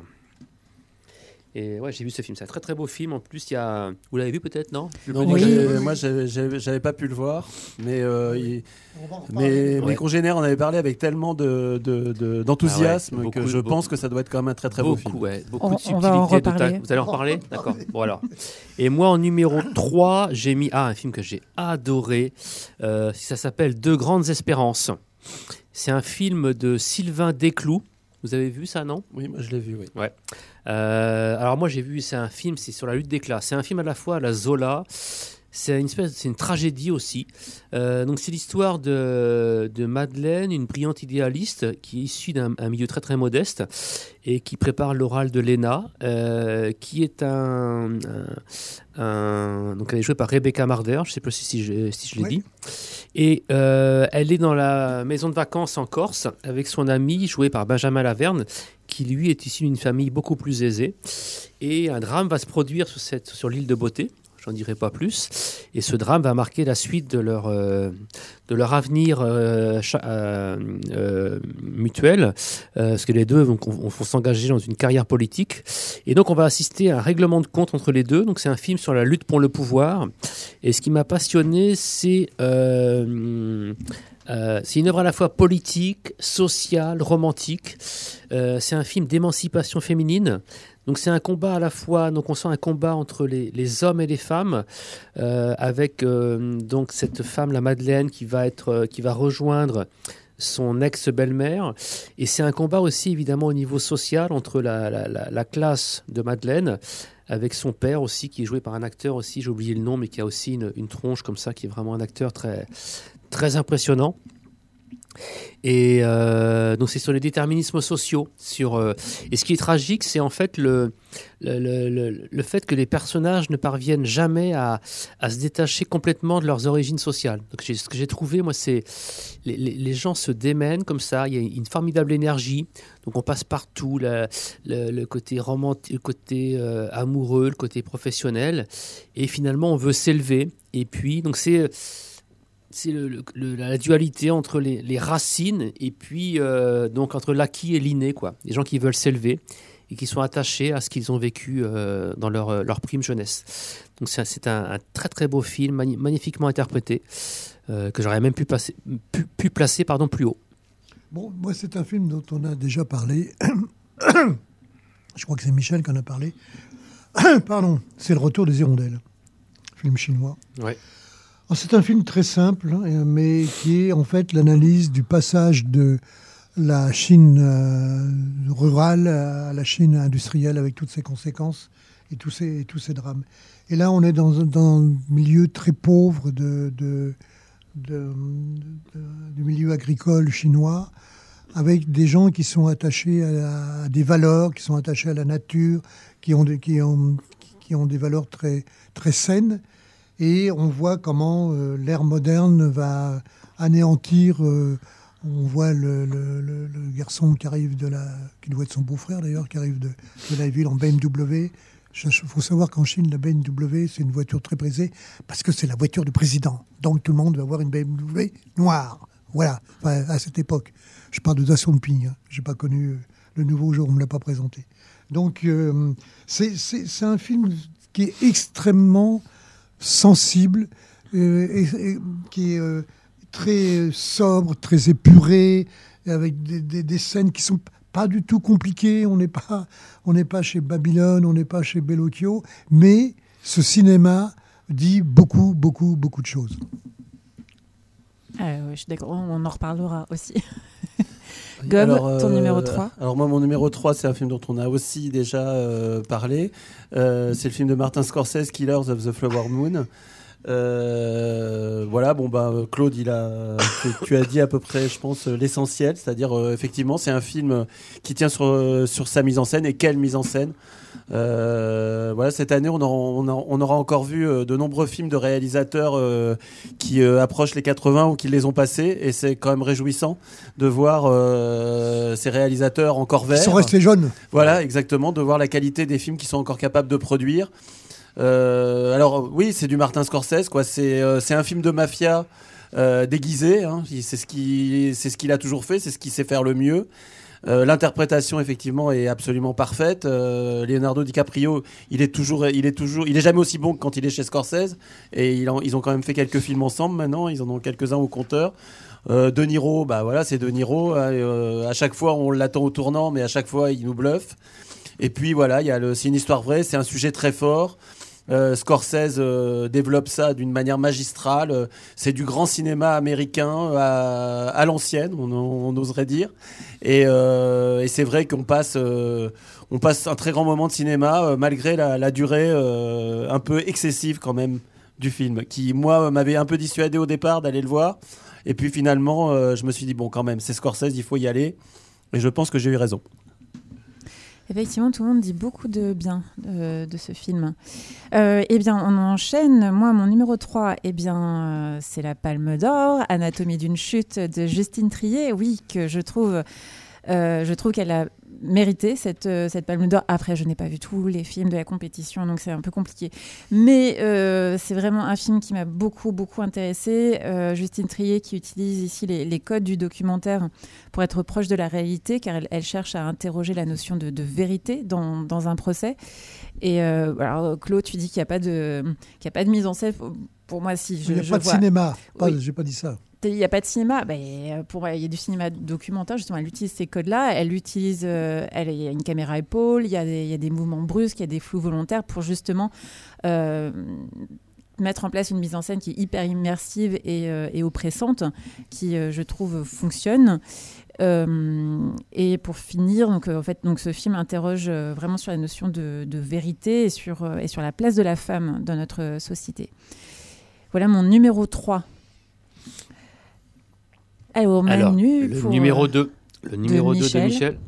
Et ouais, j'ai vu ce film, c'est un très très beau film. En plus, il y a... Vous l'avez vu peut-être, non Non, Oui. moi, j'avais- Oui. moi, j'avais j'avais- j'avais pas pu le voir, mais, euh, il- On va en reparler. mais Ouais. mes congénères en avaient parlé avec tellement de, de- de- d'enthousiasme Ah ouais, que beaucoup, je beaucoup. pense que ça doit être quand même un très très beau beaucoup, film. ouais, beaucoup On- de on va en subtilité. de ta- reparler. Vous allez en reparler D'accord. Bon, alors. Et moi, en numéro trois, j'ai mis ah, un film que j'ai adoré. Euh, ça s'appelle Deux grandes espérances. C'est un film de Sylvain Desclous. Vous avez vu ça, non? Oui, moi je l'ai vu, oui. Euh, alors moi j'ai vu, c'est un film, c'est sur la lutte des classes. C'est un film à la fois à la Zola, c'est une espèce, c'est une tragédie aussi. Euh, donc c'est l'histoire de, de Madeleine, une brillante idéaliste qui est issue d'un un milieu très très modeste et qui prépare l'oral de l'E N A, euh, qui est un, un, un- donc elle est jouée par Rebecca Marder, je sais pas si, si je, si je l'ai Oui. dit. Et euh, elle est dans la maison de vacances en Corse avec son ami joué par Benjamin Laverne, qui lui est issu d'une famille beaucoup plus aisée. Et un drame va se produire sur, cette, sur l'île de Beauté, j'en dirai pas plus. Et ce drame va marquer la suite de leur, euh, de leur avenir euh, cha- euh, euh, mutuel, euh, parce que les deux vont, vont s'engager dans une carrière politique. Et donc on va assister à un règlement de compte entre les deux. Donc c'est un film sur la lutte pour le pouvoir. Et ce qui m'a passionné, c'est... Euh, Euh, c'est une œuvre à la fois politique, sociale, romantique. Euh, c'est un film d'émancipation féminine. Donc c'est un combat à la fois, donc on sent un combat entre les, les hommes et les femmes, euh, avec euh, donc cette femme, la Madeleine, qui va être, euh, qui va rejoindre son ex-belle-mère. Et c'est un combat aussi évidemment au niveau social entre la, la, la, la classe de Madeleine, avec son père aussi, qui est joué par un acteur aussi, j'ai oublié le nom, mais qui a aussi une, une tronche comme ça, qui est vraiment un acteur très, très impressionnant. Et euh, donc c'est sur les déterminismes sociaux. Sur, euh, et ce qui est tragique, c'est en fait le, le, le, le, le fait que les personnages ne parviennent jamais à, à se détacher complètement de leurs origines sociales. Donc j'ai, ce que j'ai trouvé, moi, c'est les, les, les gens se démènent comme ça. Il y a une formidable énergie. Donc on passe partout, la, le, le côté romantique, le côté euh, amoureux, le côté professionnel. Et finalement, on veut s'élever. Et puis, donc c'est... c'est le, le, le, la dualité entre les, les racines et puis euh, donc entre l'acquis et l'inné, quoi. Les gens qui veulent s'élever et qui sont attachés à ce qu'ils ont vécu euh, dans leur, leur prime jeunesse. Donc c'est, c'est un, un très très beau film, mani- magnifiquement interprété, euh, que j'aurais même pu, passer, pu, pu placer pardon, plus haut. Bon, moi, c'est un film dont on a déjà parlé. Je crois que c'est Michel qui en a parlé. Pardon, c'est Le Retour des Hirondelles, film chinois. Ouais. Alors, c'est un film très simple, hein, mais qui est en fait l'analyse du passage de la Chine euh, rurale à la Chine industrielle avec toutes ses conséquences et tous ces, et tous ces drames. Et là, on est dans, dans un milieu très pauvre de, de, de, de, du milieu agricole chinois, avec des gens qui sont attachés à, à des valeurs, qui sont attachés à la nature, qui ont des, qui ont, qui ont des valeurs très, très saines. Et on voit comment euh, l'ère moderne va anéantir. Euh, on voit le, le, le, le garçon qui arrive de la, qui doit être son beau-frère d'ailleurs, qui arrive de, de la ville en B M W. Il faut savoir qu'en Chine, la B M W, c'est une voiture très prisée parce que c'est la voiture du président. Donc tout le monde va avoir une B M W noire. Voilà, enfin, à cette époque. Je parle de Deng Xiaoping, hein. Je n'ai pas connu le nouveau jour, on ne me l'a pas présenté. Donc, euh, c'est, c'est, c'est un film qui est extrêmement sensible, euh, et, et, qui est euh, très sobre, très épuré, avec des, des, des scènes qui sont pas du tout compliquées. On n'est pas, on n'est pas chez Babylone, on n'est pas chez Bellocchio, mais ce cinéma dit beaucoup, beaucoup, beaucoup de choses. Euh, ouais, je suis d'accord, on en reparlera aussi. Gob, alors, ton euh, numéro trois. Alors moi, mon numéro trois, c'est un film dont on a aussi déjà euh, parlé. Euh, c'est le film de Martin Scorsese, Killers of the Flower Moon. Euh, voilà, bon bah Claude, il a, tu, tu as dit à peu près, je pense, l'essentiel, c'est-à-dire euh, effectivement, c'est un film qui tient sur euh, sur sa mise en scène, et quelle mise en scène. Euh, voilà, cette année, on aura, on, aura, on aura encore vu euh, de nombreux films de réalisateurs euh, qui euh, approchent les quatre-vingts ou qui les ont passés, et c'est quand même réjouissant de voir euh, ces réalisateurs encore verts. Ils sont restés jeunes. Voilà, exactement, de voir la qualité des films qu'ils sont encore capables de produire. Euh, alors oui, c'est du Martin Scorsese, quoi. C'est euh, c'est un film de mafia euh, déguisé. Hein. C'est ce qui c'est ce qu'il a toujours fait, c'est ce qu'il sait faire le mieux. Euh, l'interprétation effectivement est absolument parfaite. Euh, Leonardo DiCaprio, il est toujours, il est toujours, il est jamais aussi bon que quand il est chez Scorsese. Et il en, ils ont quand même fait quelques films ensemble maintenant. Ils en ont quelques-uns au compteur. Euh, De Niro, bah voilà, c'est De Niro. Euh, à chaque fois, on l'attend au tournant, mais à chaque fois, il nous bluffe. Et puis voilà, il y a le, c'est une histoire vraie, c'est un sujet très fort. Euh, Scorsese euh, développe ça d'une manière magistrale. Euh, c'est du grand cinéma américain à, à l'ancienne, on, on oserait dire. Et, euh, et c'est vrai qu'on passe, euh, on passe un très grand moment de cinéma euh, malgré la, la durée euh, un peu excessive quand même du film, qui moi m'avait un peu dissuadé au départ d'aller le voir. Et puis finalement, euh, je me suis dit bon, quand même, c'est Scorsese, il faut y aller. Et je pense que j'ai eu raison. Effectivement, tout le monde dit beaucoup de bien euh, de ce film. Euh, eh bien, on enchaîne. Moi, mon numéro trois, eh bien, euh, c'est La Palme d'Or, Anatomie d'une chute de Justine Triet. Oui, que je trouve, euh, je trouve qu'elle a mérité cette, euh, cette Palme d'Or. Après, je n'ai pas vu tous les films de la compétition, donc c'est un peu compliqué. Mais euh, c'est vraiment un film qui m'a beaucoup, beaucoup intéressée. Euh, Justine Triet qui utilise ici les, les codes du documentaire pour être proche de la réalité, car elle, elle cherche à interroger la notion de, de vérité dans, dans un procès. Et euh, alors, Claude, tu dis qu'il n'y a pas de, qu'il n'y a pas de mise en scène. Pour moi, si. Je, il n'y a je pas vois... de cinéma. Pas, oui. J'ai pas dit ça. Il n'y a pas de cinéma. Ben, pour, il y a du cinéma documentaire, justement. Elle utilise ces codes-là. Elle utilise. Euh, elle, il y a une caméra épaule, il y a des, il y a des mouvements brusques, il y a des flous volontaires pour justement euh, mettre en place une mise en scène qui est hyper immersive et, euh, et oppressante, qui, euh, je trouve, fonctionne. Euh, et pour finir, donc, euh, en fait, donc, ce film interroge euh, vraiment sur la notion de, de vérité et sur, euh, et sur la place de la femme dans notre société. Voilà mon numéro trois. Alors, Alors Manu, le pour, numéro deux. Le numéro de deux Michel. de Michel.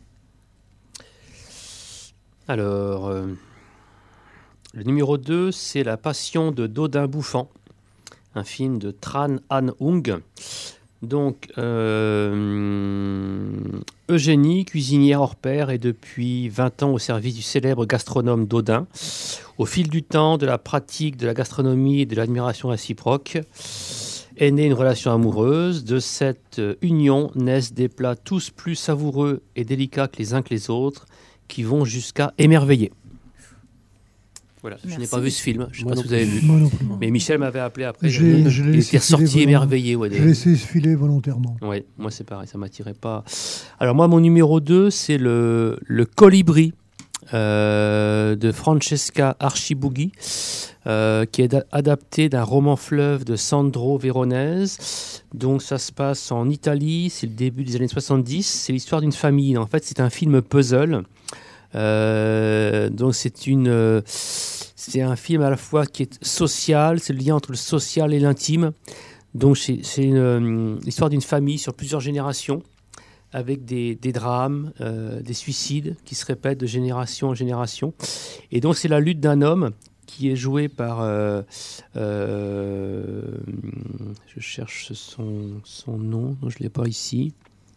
Alors, euh, le numéro deux, c'est La Passion de Dodin Bouffant, un film de Tran Han Ung. Donc, euh, Eugénie, cuisinière hors pair, est depuis vingt ans au service du célèbre gastronome Dodin. Au fil du temps, de la pratique de la gastronomie et de l'admiration réciproque, est née une relation amoureuse. De cette union naissent des plats tous plus savoureux et délicats que les uns que les autres, qui vont jusqu'à émerveiller. Voilà, Merci. je n'ai pas vu ce film, je ne sais Moi pas non si vous avez vu. Moi non plus. Mais Michel m'avait appelé après. J'ai- il je l'ai il laissé était ressorti filer émerveillé. Ouais, Je des- l'ai laissé filer volontairement. Ouais, moi c'est pareil, ça m'attirait pas. Alors moi, mon numéro deux, c'est le, le Colibri euh, de Francesca Archibughi, euh, qui est da- adapté d'un roman fleuve de Sandro Veronese. Donc ça se passe en Italie, c'est le début des années soixante-dix, c'est l'histoire d'une famille. En fait, c'est un film puzzle. Euh, donc c'est une... euh, c'est un film à la fois qui est social, c'est le lien entre le social et l'intime. Donc c'est, c'est une, euh, l'histoire d'une famille sur plusieurs générations, avec des, des drames, euh, des suicides qui se répètent de génération en génération. Et donc c'est la lutte d'un homme qui est joué par... Euh, euh, je cherche son, son nom, non, je ne l'ai pas ici.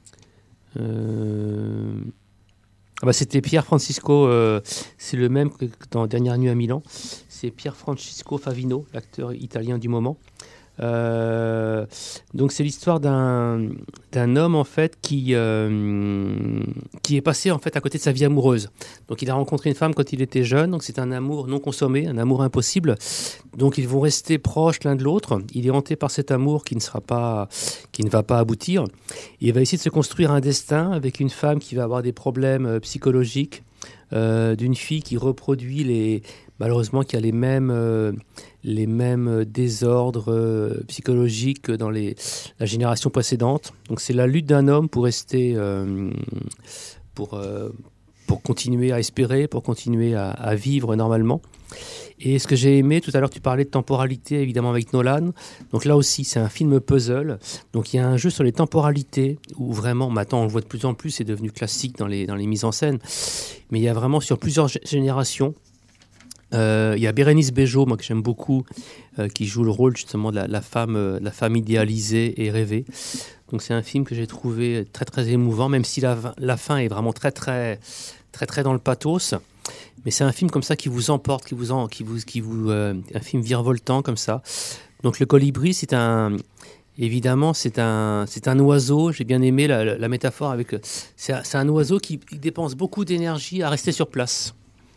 Euh, ah bah c'était Pier Francisco, euh, c'est le même que dans Dernière nuit à Milan. C'est Pier Francisco Favino, l'acteur italien du moment. Euh, donc c'est l'histoire d'un, d'un homme en fait qui, euh, qui est passé en fait à côté de sa vie amoureuse. Donc il a rencontré une femme quand il était jeune, donc c'est un amour non consommé, un amour impossible. Donc ils vont rester proches l'un de l'autre. Il est hanté par cet amour qui ne sera pas, qui ne va pas aboutir. Il va essayer de se construire un destin avec une femme qui va avoir des problèmes psychologiques, euh, d'une fille qui reproduit les, malheureusement qui a les mêmes, euh, les mêmes désordres euh, psychologiques que dans les, la génération précédente. Donc c'est la lutte d'un homme pour rester, euh, pour, euh, pour continuer à espérer, pour continuer à, à vivre normalement. Et ce que j'ai aimé, tout à l'heure tu parlais de temporalité évidemment avec Nolan, donc là aussi c'est un film puzzle, donc il y a un jeu sur les temporalités où vraiment, maintenant on le voit de plus en plus, c'est devenu classique dans les, dans les mises en scène, mais il y a vraiment sur plusieurs g- générations. Euh, il y a Bérénice Bejo, moi que j'aime beaucoup, euh, qui joue le rôle justement de la, la, femme, euh, la femme idéalisée et rêvée. Donc c'est un film que j'ai trouvé très très émouvant, même si la, la fin est vraiment très très très très dans le pathos. Mais c'est un film comme ça qui vous emporte, qui vous en, qui vous, qui vous, euh, un film virevoltant comme ça. Donc le colibri, c'est un, évidemment, c'est un, c'est un oiseau. J'ai bien aimé la, la, la métaphore avec. C'est, c'est un oiseau qui dépense beaucoup d'énergie à rester sur place.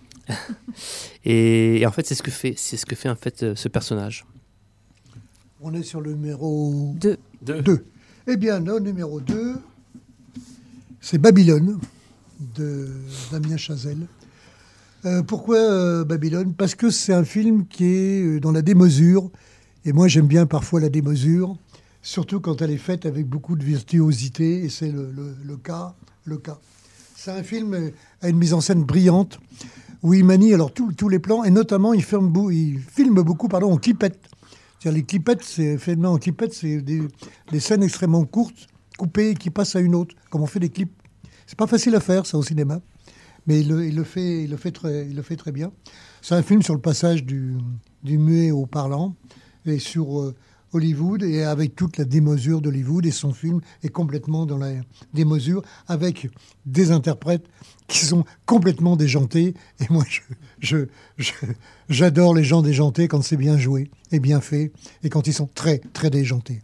et, et en fait, c'est ce que fait, c'est ce que fait en fait ce personnage. On est sur le numéro deux. deux. Eh bien, le numéro deux, c'est Babylone de Damien Chazelle. Euh, pourquoi euh, Babylone ? Parce que c'est un film qui est dans la démesure. Et moi, j'aime bien parfois la démesure, surtout quand elle est faite avec beaucoup de virtuosité. Et c'est le, le, le cas. Le cas. C'est un film à une mise en scène brillante, où il manie alors tous tous les plans, et notamment il filme, il filme beaucoup pardon, en clipette. C'est-à-dire les clipettes, c'est filmé en clipette, c'est des, des scènes extrêmement courtes, coupées, qui passent à une autre, comme on fait des clips. C'est pas facile à faire, ça, au cinéma. Mais il le, il le, fait, il le, fait, très, il le fait très bien. C'est un film sur le passage du, du muet au parlant, et sur euh, Hollywood, et avec toute la démesure d'Hollywood, et son film est complètement dans la démesure, avec des interprètes qui sont complètement déjantés. Et moi, je, je, je, j'adore les gens déjantés quand c'est bien joué et bien fait, et quand ils sont très, très déjantés.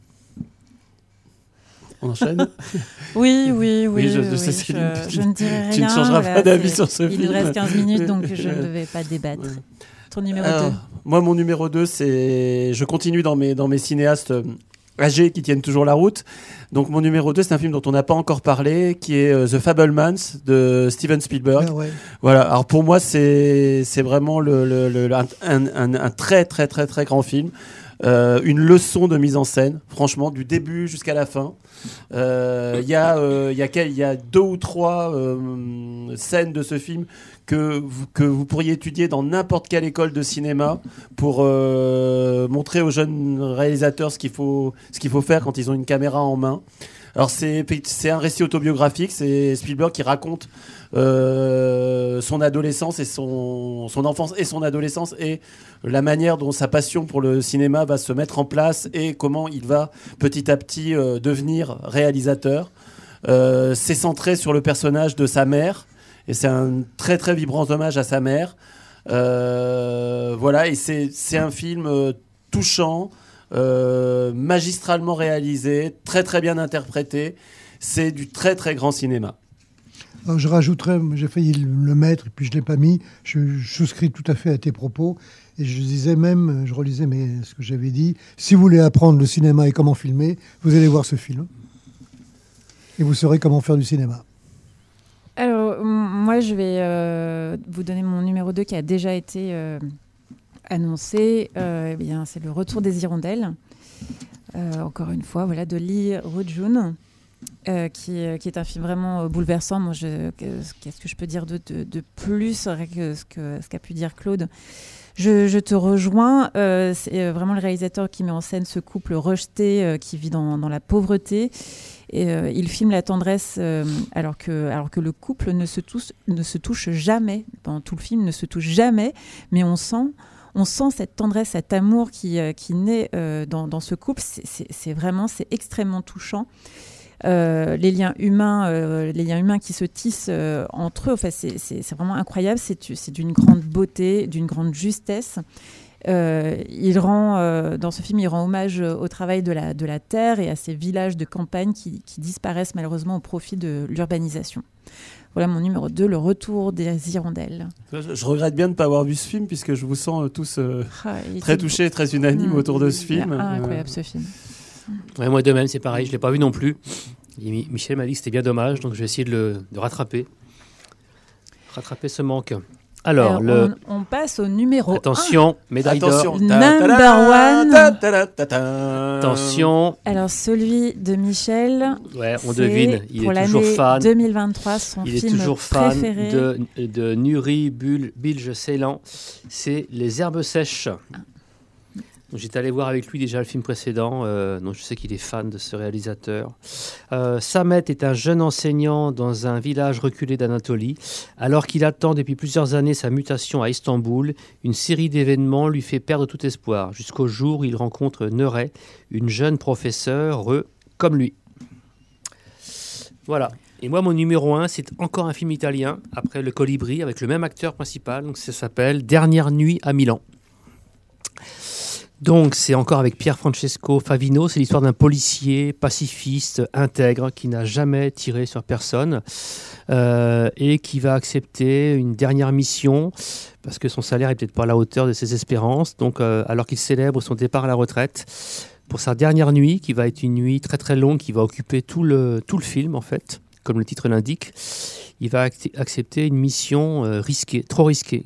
On enchaîne. Oui, oui, oui. Oui, je, oui, je, sais, je, Céline, je, tu, je ne dirai rien. Tu ne changeras voilà, pas d'avis c'est, sur ce il film. Il nous reste quinze minutes, donc je ne vais pas débattre. Ouais. Ton numéro Alors, deux. Moi, mon numéro deux, c'est... Je continue dans mes, dans mes cinéastes âgés qui tiennent toujours la route. Donc, mon numéro deux, c'est un film dont on n'a pas encore parlé, qui est euh, The Fabelmans de Steven Spielberg. Ah ouais. Voilà. Alors, pour moi, c'est, c'est vraiment le, le, le, un, un, un très, très, très, très grand film. Euh, une leçon de mise en scène, franchement, du début jusqu'à la fin. Il euh, y, euh, y, y a deux ou trois euh, scènes de ce film que vous, que vous pourriez étudier dans n'importe quelle école de cinéma pour euh, montrer aux jeunes réalisateurs ce qu'il faut, ce qu'il faut faire quand ils ont une caméra en main. Alors c'est, c'est un récit autobiographique, c'est Spielberg qui raconte euh, son adolescence et son, son enfance et son adolescence et la manière dont sa passion pour le cinéma va se mettre en place et comment il va petit à petit euh, devenir réalisateur. Euh, c'est centré sur le personnage de sa mère et c'est un très très vibrant hommage à sa mère. Euh, voilà, et c'est, c'est un film euh, touchant. Euh, magistralement réalisé, très très bien interprété. C'est du très très grand cinéma. Alors, je rajouterais, j'ai failli le mettre et puis je ne l'ai pas mis. Je, je souscris tout à fait à tes propos. Et je disais même, je relisais mais, ce que j'avais dit, si vous voulez apprendre le cinéma et comment filmer, vous allez voir ce film. Et vous saurez comment faire du cinéma. Alors, moi, je vais euh, vous donner mon numéro deux qui a déjà été... Euh annoncé, euh, eh bien, c'est le Retour des Hirondelles, euh, encore une fois, voilà, de Lee Ro-jun, euh, qui, qui est un film vraiment euh, bouleversant. Moi, je, qu'est-ce que je peux dire de, de, de plus que ce, que ce qu'a pu dire Claude ? Je, je te rejoins, euh, c'est vraiment le réalisateur qui met en scène ce couple rejeté euh, qui vit dans, dans la pauvreté. Et, euh, il filme la tendresse euh, alors, que, alors que le couple ne se, touche, ne se touche jamais, pendant tout le film, ne se touche jamais, mais on sent... On sent cette tendresse, cet amour qui, euh, qui naît euh, dans, dans ce couple. C'est, c'est, c'est vraiment, c'est extrêmement touchant. Euh, les liens humains, euh, les liens humains qui se tissent euh, entre eux. Enfin, c'est, c'est, c'est vraiment incroyable. C'est, c'est d'une grande beauté, d'une grande justesse. Euh, il rend, euh, dans ce film, il rend hommage au travail de la, de la terre et à ces villages de campagne qui, qui disparaissent malheureusement au profit de l'urbanisation. Voilà mon numéro deux, Le Retour des Hirondelles. Je, je regrette bien de ne pas avoir vu ce film, puisque je vous sens euh, tous euh, Ah, il très était touchés, très unanimes Mmh. autour de ce Il est film. incroyable Euh, ce film. Ouais, moi de même, c'est pareil, je ne l'ai pas vu non plus. Et Mi- Michel m'a dit que c'était bien dommage, donc je vais essayer de le de rattraper. Rattraper ce manque. Alors, Alors, le... on, on passe au numéro attention, médaille d'or. Attention. Number Ta-ta-da, one. ta-ta-da-ta-ta. Attention. un. Alors celui de Michel, Ouais, on c'est devine, il pour est toujours l'année fan. deux mille vingt-trois, son Il est film toujours fan préféré. de, de Nuri Bil- Bilge Ceylan. C'est Les Herbes Sèches. Donc, j'étais allé voir avec lui déjà le film précédent, euh, donc je sais qu'il est fan de ce réalisateur. Euh, Samet est un jeune enseignant dans un village reculé d'Anatolie. Alors qu'il attend depuis plusieurs années sa mutation à Istanbul, une série d'événements lui fait perdre tout espoir, jusqu'au jour où il rencontre Nurey, une jeune professeure euh, comme lui. Voilà. Et moi, mon numéro un, c'est encore un film italien, après Le Colibri, avec le même acteur principal. Donc, ça s'appelle Dernière nuit à Milan. Donc, c'est encore avec Pier Francesco Favino. C'est l'histoire d'un policier pacifiste, intègre, qui n'a jamais tiré sur personne euh, et qui va accepter une dernière mission parce que son salaire est peut-être pas à la hauteur de ses espérances. Donc, euh, alors qu'il célèbre son départ à la retraite, pour sa dernière nuit, qui va être une nuit très très longue, qui va occuper tout le, tout le film en fait, comme le titre l'indique, il va ac- accepter une mission euh, risquée, trop risquée.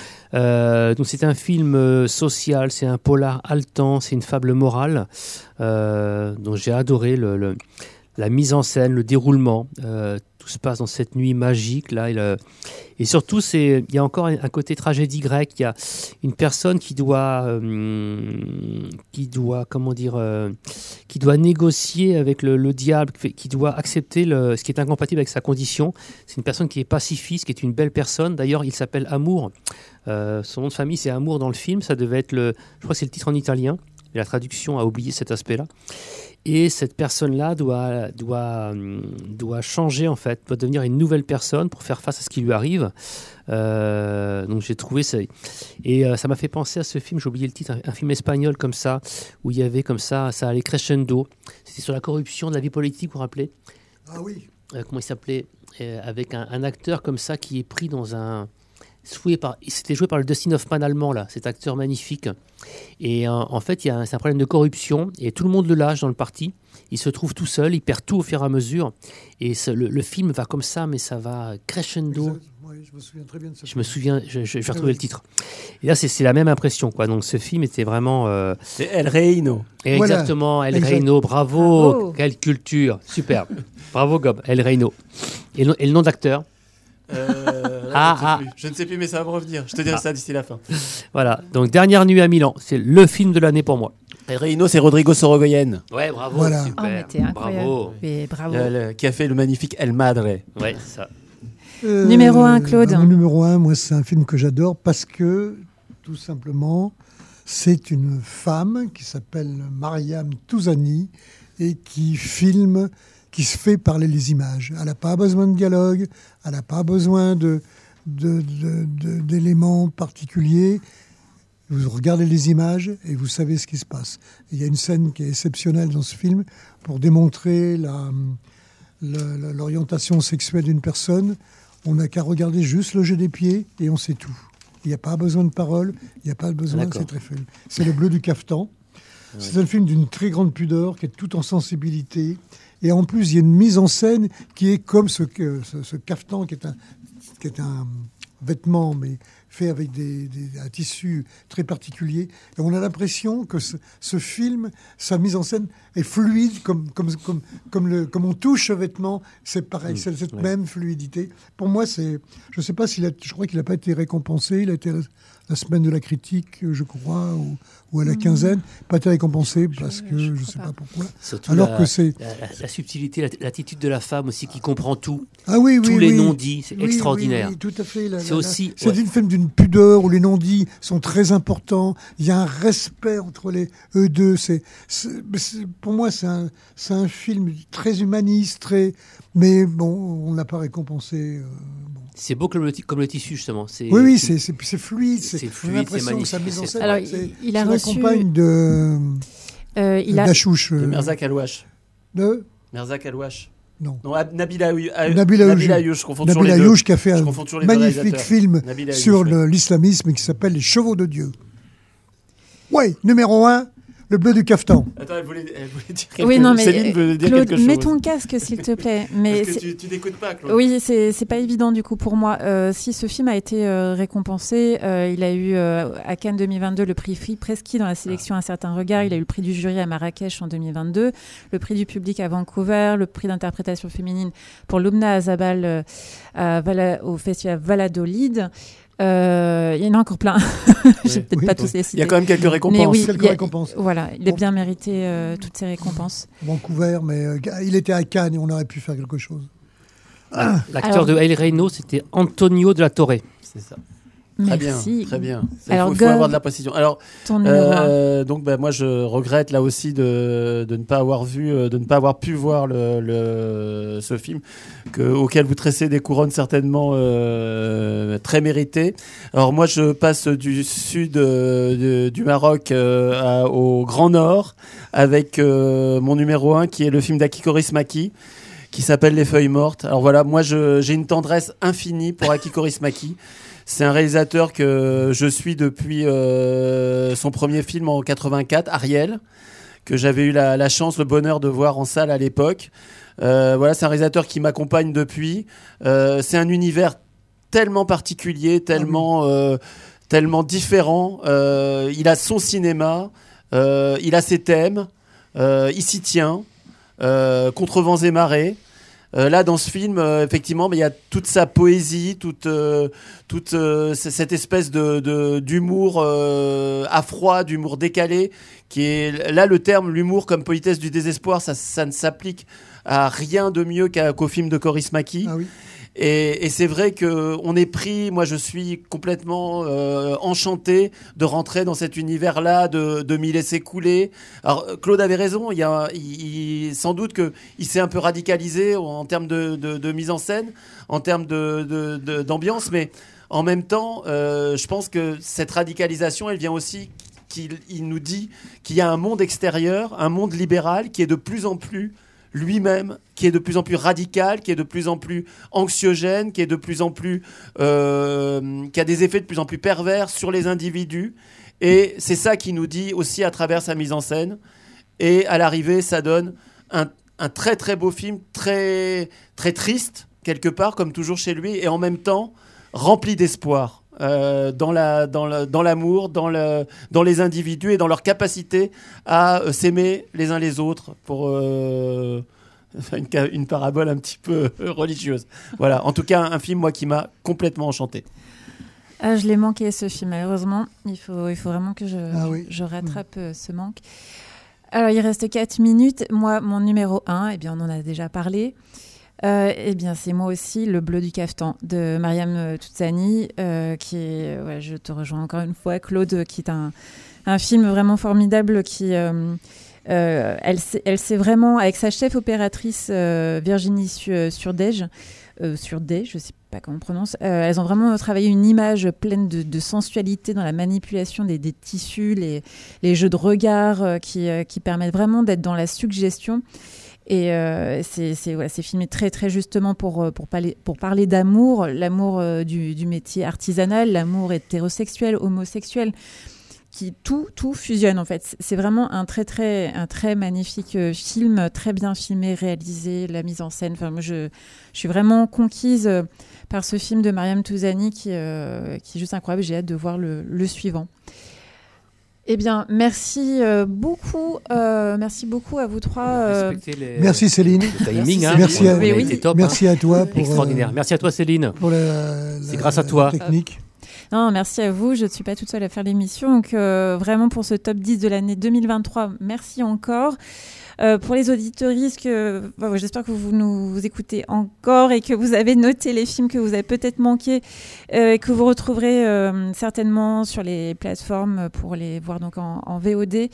Euh, donc c'est un film euh, social, c'est un polar haletant, c'est une fable morale. Euh, donc j'ai adoré le, le, la mise en scène, le déroulement. Euh, tout se passe dans cette nuit magique là. Et, le, et surtout, c'est, il y a encore un côté tragédie grecque. Il y a une personne qui doit, euh, qui doit, comment dire, euh, qui doit négocier avec le, le diable, qui doit accepter le, ce qui est incompatible avec sa condition. C'est une personne qui est pacifiste, qui est une belle personne. D'ailleurs, il s'appelle Amour. Euh, son nom de famille, c'est Amour dans le film. Ça devait être le, je crois que c'est le titre en italien. Et la traduction a oublié cet aspect-là. Et cette personne-là doit, doit, doit changer, en fait, doit devenir une nouvelle personne pour faire face à ce qui lui arrive. Euh, donc j'ai trouvé ça. Et euh, ça m'a fait penser à ce film, j'ai oublié le titre, un, un film espagnol comme ça, où il y avait comme ça, ça allait crescendo. C'était sur la corruption de la vie politique, vous vous rappelez ? Ah oui. Euh, comment il s'appelait ? euh, Avec un, un acteur comme ça qui est pris dans un. Joué par, c'était joué par le Dustin Hoffman allemand, là, cet acteur magnifique. Et euh, en fait, il y a un, c'est un problème de corruption et tout le monde le lâche dans le parti. Il se trouve tout seul, il perd tout au fur et à mesure. Et ce, le, le film va comme ça, mais ça va crescendo. Oui, je me souviens très bien de ça. Je me souviens, je, je, je vais retrouver le titre. Et là, c'est, c'est la même impression, quoi. Donc, ce film était vraiment. Euh... C'est El Reino. Exactement, El Exact. Reino, bravo, Bravo. Quelle culture, superbe. Bravo, Gob, El Reino. Et le, et le nom d'acteur ? Euh, Ah, je, ne sais ah. plus. Je ne sais plus, mais ça va me revenir. Je te dirai Ah. ça d'ici la fin. Voilà, donc Dernière nuit à Milan, c'est le film de l'année pour moi. El Reino, c'est Rodrigo Sorogoyen, Ouais, bravo, Voilà. Oh, super. mais t'es incroyable. Bravo. Mais bravo. le- le- qui a fait le magnifique El Madre. Ouais, ça. Euh, Numéro un, Claude. bah, mon numéro un, moi, c'est un film que j'adore parce que, tout simplement, c'est une femme qui s'appelle Mariam Touzani et qui filme, qui se fait parler les images. Elle n'a pas besoin de dialogue, elle n'a pas besoin de, de, de- de- d'éléments particuliers. Vous regardez les images et vous savez ce qui se passe. Il y a une scène qui est exceptionnelle dans ce film pour démontrer la, la- la- l'orientation sexuelle d'une personne. On n'a qu'à regarder juste le jeu des pieds et on sait tout. Il n'y a pas besoin de paroles, il n'y a pas besoin, D'accord. c'est très fun. C'est Le Bleu du Caftan. C'est un film d'une très grande pudeur, qui est tout en sensibilité. Et en plus, il y a une mise en scène qui est comme ce, que- ce, ce caftan, qui est un, qui est un vêtement, mais fait avec des, des- un tissu très particulier. Et on a l'impression que ce, ce film, sa mise en scène est fluide, comme, comme, comme, comme, le, comme on touche ce vêtement, c'est pareil, Mmh, c'est cette ouais. même fluidité. Pour moi, c'est, je sais pas s'il a, je crois qu'il n'a pas été récompensé, il a été à la, la semaine de la critique, je crois, ou, ou à la quinzaine, pas été récompensé parce que je ne sais crois pas pas. pourquoi. Surtout Alors la, que c'est... la, la- la subtilité, la- l'attitude de la femme aussi qui comprend tout. Ah oui, oui, Tous les oui. non-dits, c'est Oui, extraordinaire. Oui, oui, tout à fait. La- C'est la- aussi- la- C'est ouais. une film d'une pudeur où les non-dits sont très importants. Il y a un respect entre les eux deux. C'est, c'est- c'est- pour moi, c'est un, c'est un film très humaniste, très. Mais bon, on ne l'a pas récompensé. euh, bon. C'est beau comme le, comme le tissu, justement. C'est, oui, oui, c'est, c'est, c'est fluide. C'est, c'est fluide, l'impression que sa mise en scène. Alors, c'est, il, il a c'est reçu... la compagne de... Euh, il de a... Dachouche. De Merzak Alouache. De Merzak Alouache. Non. Non, Ab- Nabil Ayouch. Nabil Ayouch. Nabil Ayouch, je confonds toujours Nabil les deux. Ayouch qui a fait Je un confonds toujours les magnifique réalisateurs. film Nabil Ayouch, sur oui. le, l'islamisme qui s'appelle Les Chevaux de Dieu. Ouais, numéro un, Le Bleu du Caftan. Attends, elle voulait, elle voulait dire quelque Oui, non, mais Céline veut dire Claude, quelque chose. mets ton casque, s'il te plaît. Mais Parce que c'est- tu, tu n'écoutes pas, Claude. Oui, c'est c'est pas évident du coup pour moi. Euh, si ce film a été euh, récompensé, euh, il a eu euh, à Cannes deux mille vingt-deux le prix Free Presky dans la sélection Un certain regard. Il a eu le prix du jury à Marrakech en deux mille vingt-deux, le prix du public à Vancouver, le prix d'interprétation féminine pour Lumna Azabal euh, à Vala- au festival Valladolid. Euh, il y en a encore plein. Je vais peut-être oui, pas oui. tous les citer. Il y a quand même quelques récompenses. Mais oui, Quelques il y a- récompenses. Voilà, il a Bon. bien mérité euh, toutes ces récompenses. Vancouver, mais euh, il était à Cannes et on aurait pu faire quelque chose. L'acteur Alors- de El Reino, c'était Antonio de la Torre. C'est ça. Très Merci. bien, très bien. Il Alors, faut, faut Gov, avoir de la précision. Alors, Ton numéro un. euh, donc, bah, moi, je regrette là aussi de, de ne pas avoir vu, euh, de ne pas avoir pu voir le, le- ce film que, auquel vous tressez des couronnes certainement euh, très méritées. Alors, moi, je passe du sud euh, de- du Maroc euh, à- au Grand Nord avec euh, mon numéro un qui est le film d'Aki Kaurismäki qui s'appelle Les Feuilles Mortes. Alors voilà, moi, je, j'ai une tendresse infinie pour Aki Kaurismäki. C'est un réalisateur que je suis depuis euh, son premier film en quatre-vingt-quatre, Ariel, que j'avais eu la, la chance, le bonheur de voir en salle à l'époque. Euh, voilà, c'est un réalisateur qui m'accompagne depuis. Euh, c'est un univers tellement particulier, tellement, euh, tellement différent. Euh, il a son cinéma, euh, il a ses thèmes, euh, il s'y tient, euh, contre vents et marées. Euh, là, dans ce film, euh, effectivement, il y a toute sa poésie, toute, euh, toute euh, c- cette espèce de, de- d'humour euh, à froid, d'humour décalé, qui est là le terme, l'humour comme politesse du désespoir, ça, ça ne s'applique à rien de mieux qu'à, qu'au film de Kaurismäki. Ah oui. Et, et c'est vrai qu'on est pris, moi je suis complètement euh, enchanté de rentrer dans cet univers-là, de, de m'y laisser couler. Alors Claude avait raison, il y a, il, il- sans doute qu'il s'est un peu radicalisé en termes de, de, de mise en scène, en termes de, de, de- d'ambiance, mais en même temps, euh, je pense que cette radicalisation, elle vient aussi qu'il il nous dit qu'il y a un monde extérieur, un monde libéral qui est de plus en plus lui-même, qui est de plus en plus radical, qui est de plus en plus anxiogène, qui est de plus en plus, euh, qui a des effets de plus en plus pervers sur les individus. Et c'est ça qui nous dit aussi à travers sa mise en scène. Et à l'arrivée, ça donne un, un très très beau film, très très triste quelque part, comme toujours chez lui, et en même temps rempli d'espoir. Euh, dans, la, dans, la, dans l'amour, dans, le, dans les individus et dans leur capacité à euh, s'aimer les uns les autres pour euh, une, ca- une parabole un petit peu euh, religieuse. Voilà, en tout cas un film moi qui m'a complètement enchanté. Ah, je l'ai manqué ce film, malheureusement. Il faut, il faut vraiment que je, Ah oui. je rattrape euh, ce manque. Alors, il reste quatre minutes. Moi, mon numéro un, eh bien, on en a déjà parlé. Euh, eh bien, c'est moi aussi Le Bleu du Caftan de Mariam Toutsani, euh, qui est, ouais, je te rejoins encore une fois, Claude, qui est un, un film vraiment formidable qui, euh, euh, elle, s'est- elle s'est vraiment, avec sa chef opératrice euh, Virginie Su- Surdej, euh, Surdej, je sais pas comment on prononce, euh, elles ont vraiment travaillé une image pleine de, de sensualité dans la manipulation des, des tissus, les, les jeux de regard euh, qui, euh, qui permettent vraiment d'être dans la suggestion. Et euh, c'est, c'est, ouais, c'est filmé très très justement pour, pour, parler, pour parler d'amour, l'amour euh, du, du métier artisanal, l'amour hétérosexuel, homosexuel, qui tout, tout fusionne en fait. C'est vraiment un très très, un très magnifique euh, film, très bien filmé, réalisé, la mise en scène. Enfin, moi, je, je suis vraiment conquise euh, par ce film de Mariam Toutsani qui, euh, qui est juste incroyable. J'ai hâte de voir le, le suivant. Eh bien, merci euh, beaucoup, euh, merci beaucoup à vous trois. euh, Respectez les- Merci Céline. le timing, hein. Merci On à- a Oui, oui. été top, Merci hein. à toi pour, Extraordinaire. euh, Merci à toi, Céline. pour la, C'est la- grâce à toi. la technique. Non, merci à vous. Je ne suis pas toute seule à faire l'émission. Donc, euh, vraiment, pour ce top dix de l'année deux mille vingt-trois, merci encore. Euh, pour les auditeuristes, que, bah, j'espère que vous nous vous écoutez encore et que vous avez noté les films que vous avez peut-être manqués euh, et que vous retrouverez euh, certainement sur les plateformes pour les voir donc en, en V O D.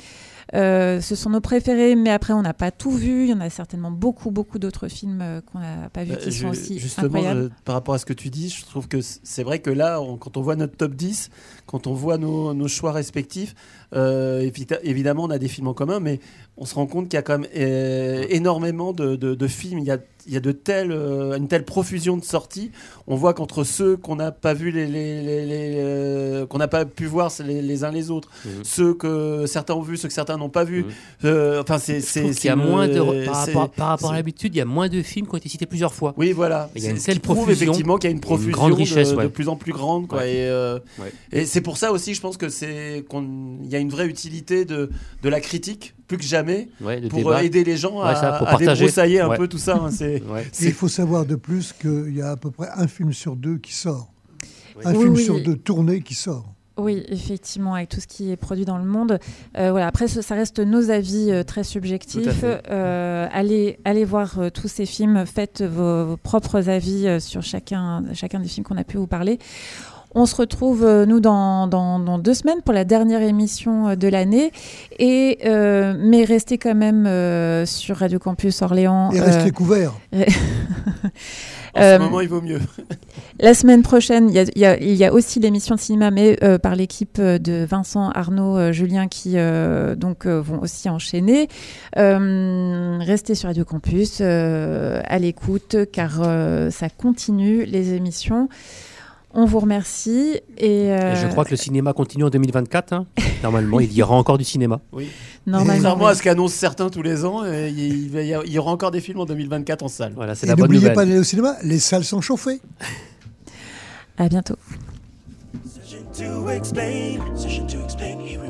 Euh, ce sont nos préférés, mais après, on n'a pas tout vu. Il y en a certainement beaucoup, beaucoup d'autres films euh, qu'on n'a pas vus qui Euh, sont je- aussi justement, incroyables. je- par rapport à ce que tu dis, je trouve que c'est vrai que là, on- quand on voit notre top dix, quand on voit nos, nos choix respectifs, euh, évi- évidemment, on a des films en commun, mais on se rend compte qu'il y a quand même euh, énormément de, de- de films. Il y a, il y a de telles, euh, une telle profusion de sorties. On voit qu'entre ceux qu'on n'a pas vu, les, les- les- les, euh, qu'on n'a pas pu voir c'est les, les uns les autres, Mhm. ceux que certains ont vus, ceux que certains n'ont pas vus. Mhm. Euh, enfin, c'est, Je c'est, trouve c'est qu'il y a une- moins de par c'est- rapport, par rapport c'est- à l'habitude, il y a moins de films qui ont été cités plusieurs fois. Oui, voilà. Il y a une C'est- ce telle qui prouve profusion, effectivement qu'il y a une une profusion grande richesse, de, ouais. de plus en plus grande, quoi. Ouais. Et, euh, Ouais. et c'est pour ça aussi, je pense que c'est qu'on il y a une vraie utilité de, de la critique plus que jamais Ouais, le pour débat. euh, aider les gens à, Ouais, ça, pour à partager. débroussailler un Ouais. peu tout ça. hein. C'est Ouais. Et c'est- il faut savoir de plus qu'il y a à peu près un film sur deux qui sort. Oui. Un Oui, film oui. sur deux tourné qui sort. Oui, effectivement, avec tout ce qui est produit dans le monde. Euh, voilà. Après, ça ça reste nos avis euh, très Tout à subjectifs. fait. Euh, allez, allez voir euh, tous ces films, faites vos, vos propres avis euh, sur chacun, chacun des films qu'on a pu vous parler. On se retrouve, euh, nous, dans, dans, dans deux semaines pour la dernière émission euh, de l'année. Et, euh, mais restez quand même euh, sur Radio Campus Orléans. Et euh, restez couverts. en euh, ce moment, il vaut mieux. La semaine prochaine, il y a, il y a- il y a aussi l'émission de cinéma, mais euh, par l'équipe euh, de Vincent, Arnaud, euh, Julien, qui euh, donc euh, vont aussi enchaîner. Euh, restez sur Radio Campus, euh, à l'écoute, car euh, ça continue, les émissions. On vous remercie. Et, euh, Et je crois que le cinéma continue en deux mille vingt-quatre. hein. Normalement, il y aura encore du cinéma. Oui. normalement, Contrairement oui. à ce qu'annoncent certains tous les ans, euh, il, va y a- il y aura encore des films en deux mille vingt-quatre en salle. Voilà, c'est Et la bonne n'oubliez nouvelle. pas d'aller au cinéma, les salles sont chauffées. À bientôt. Searching to explain, searching to explain, here we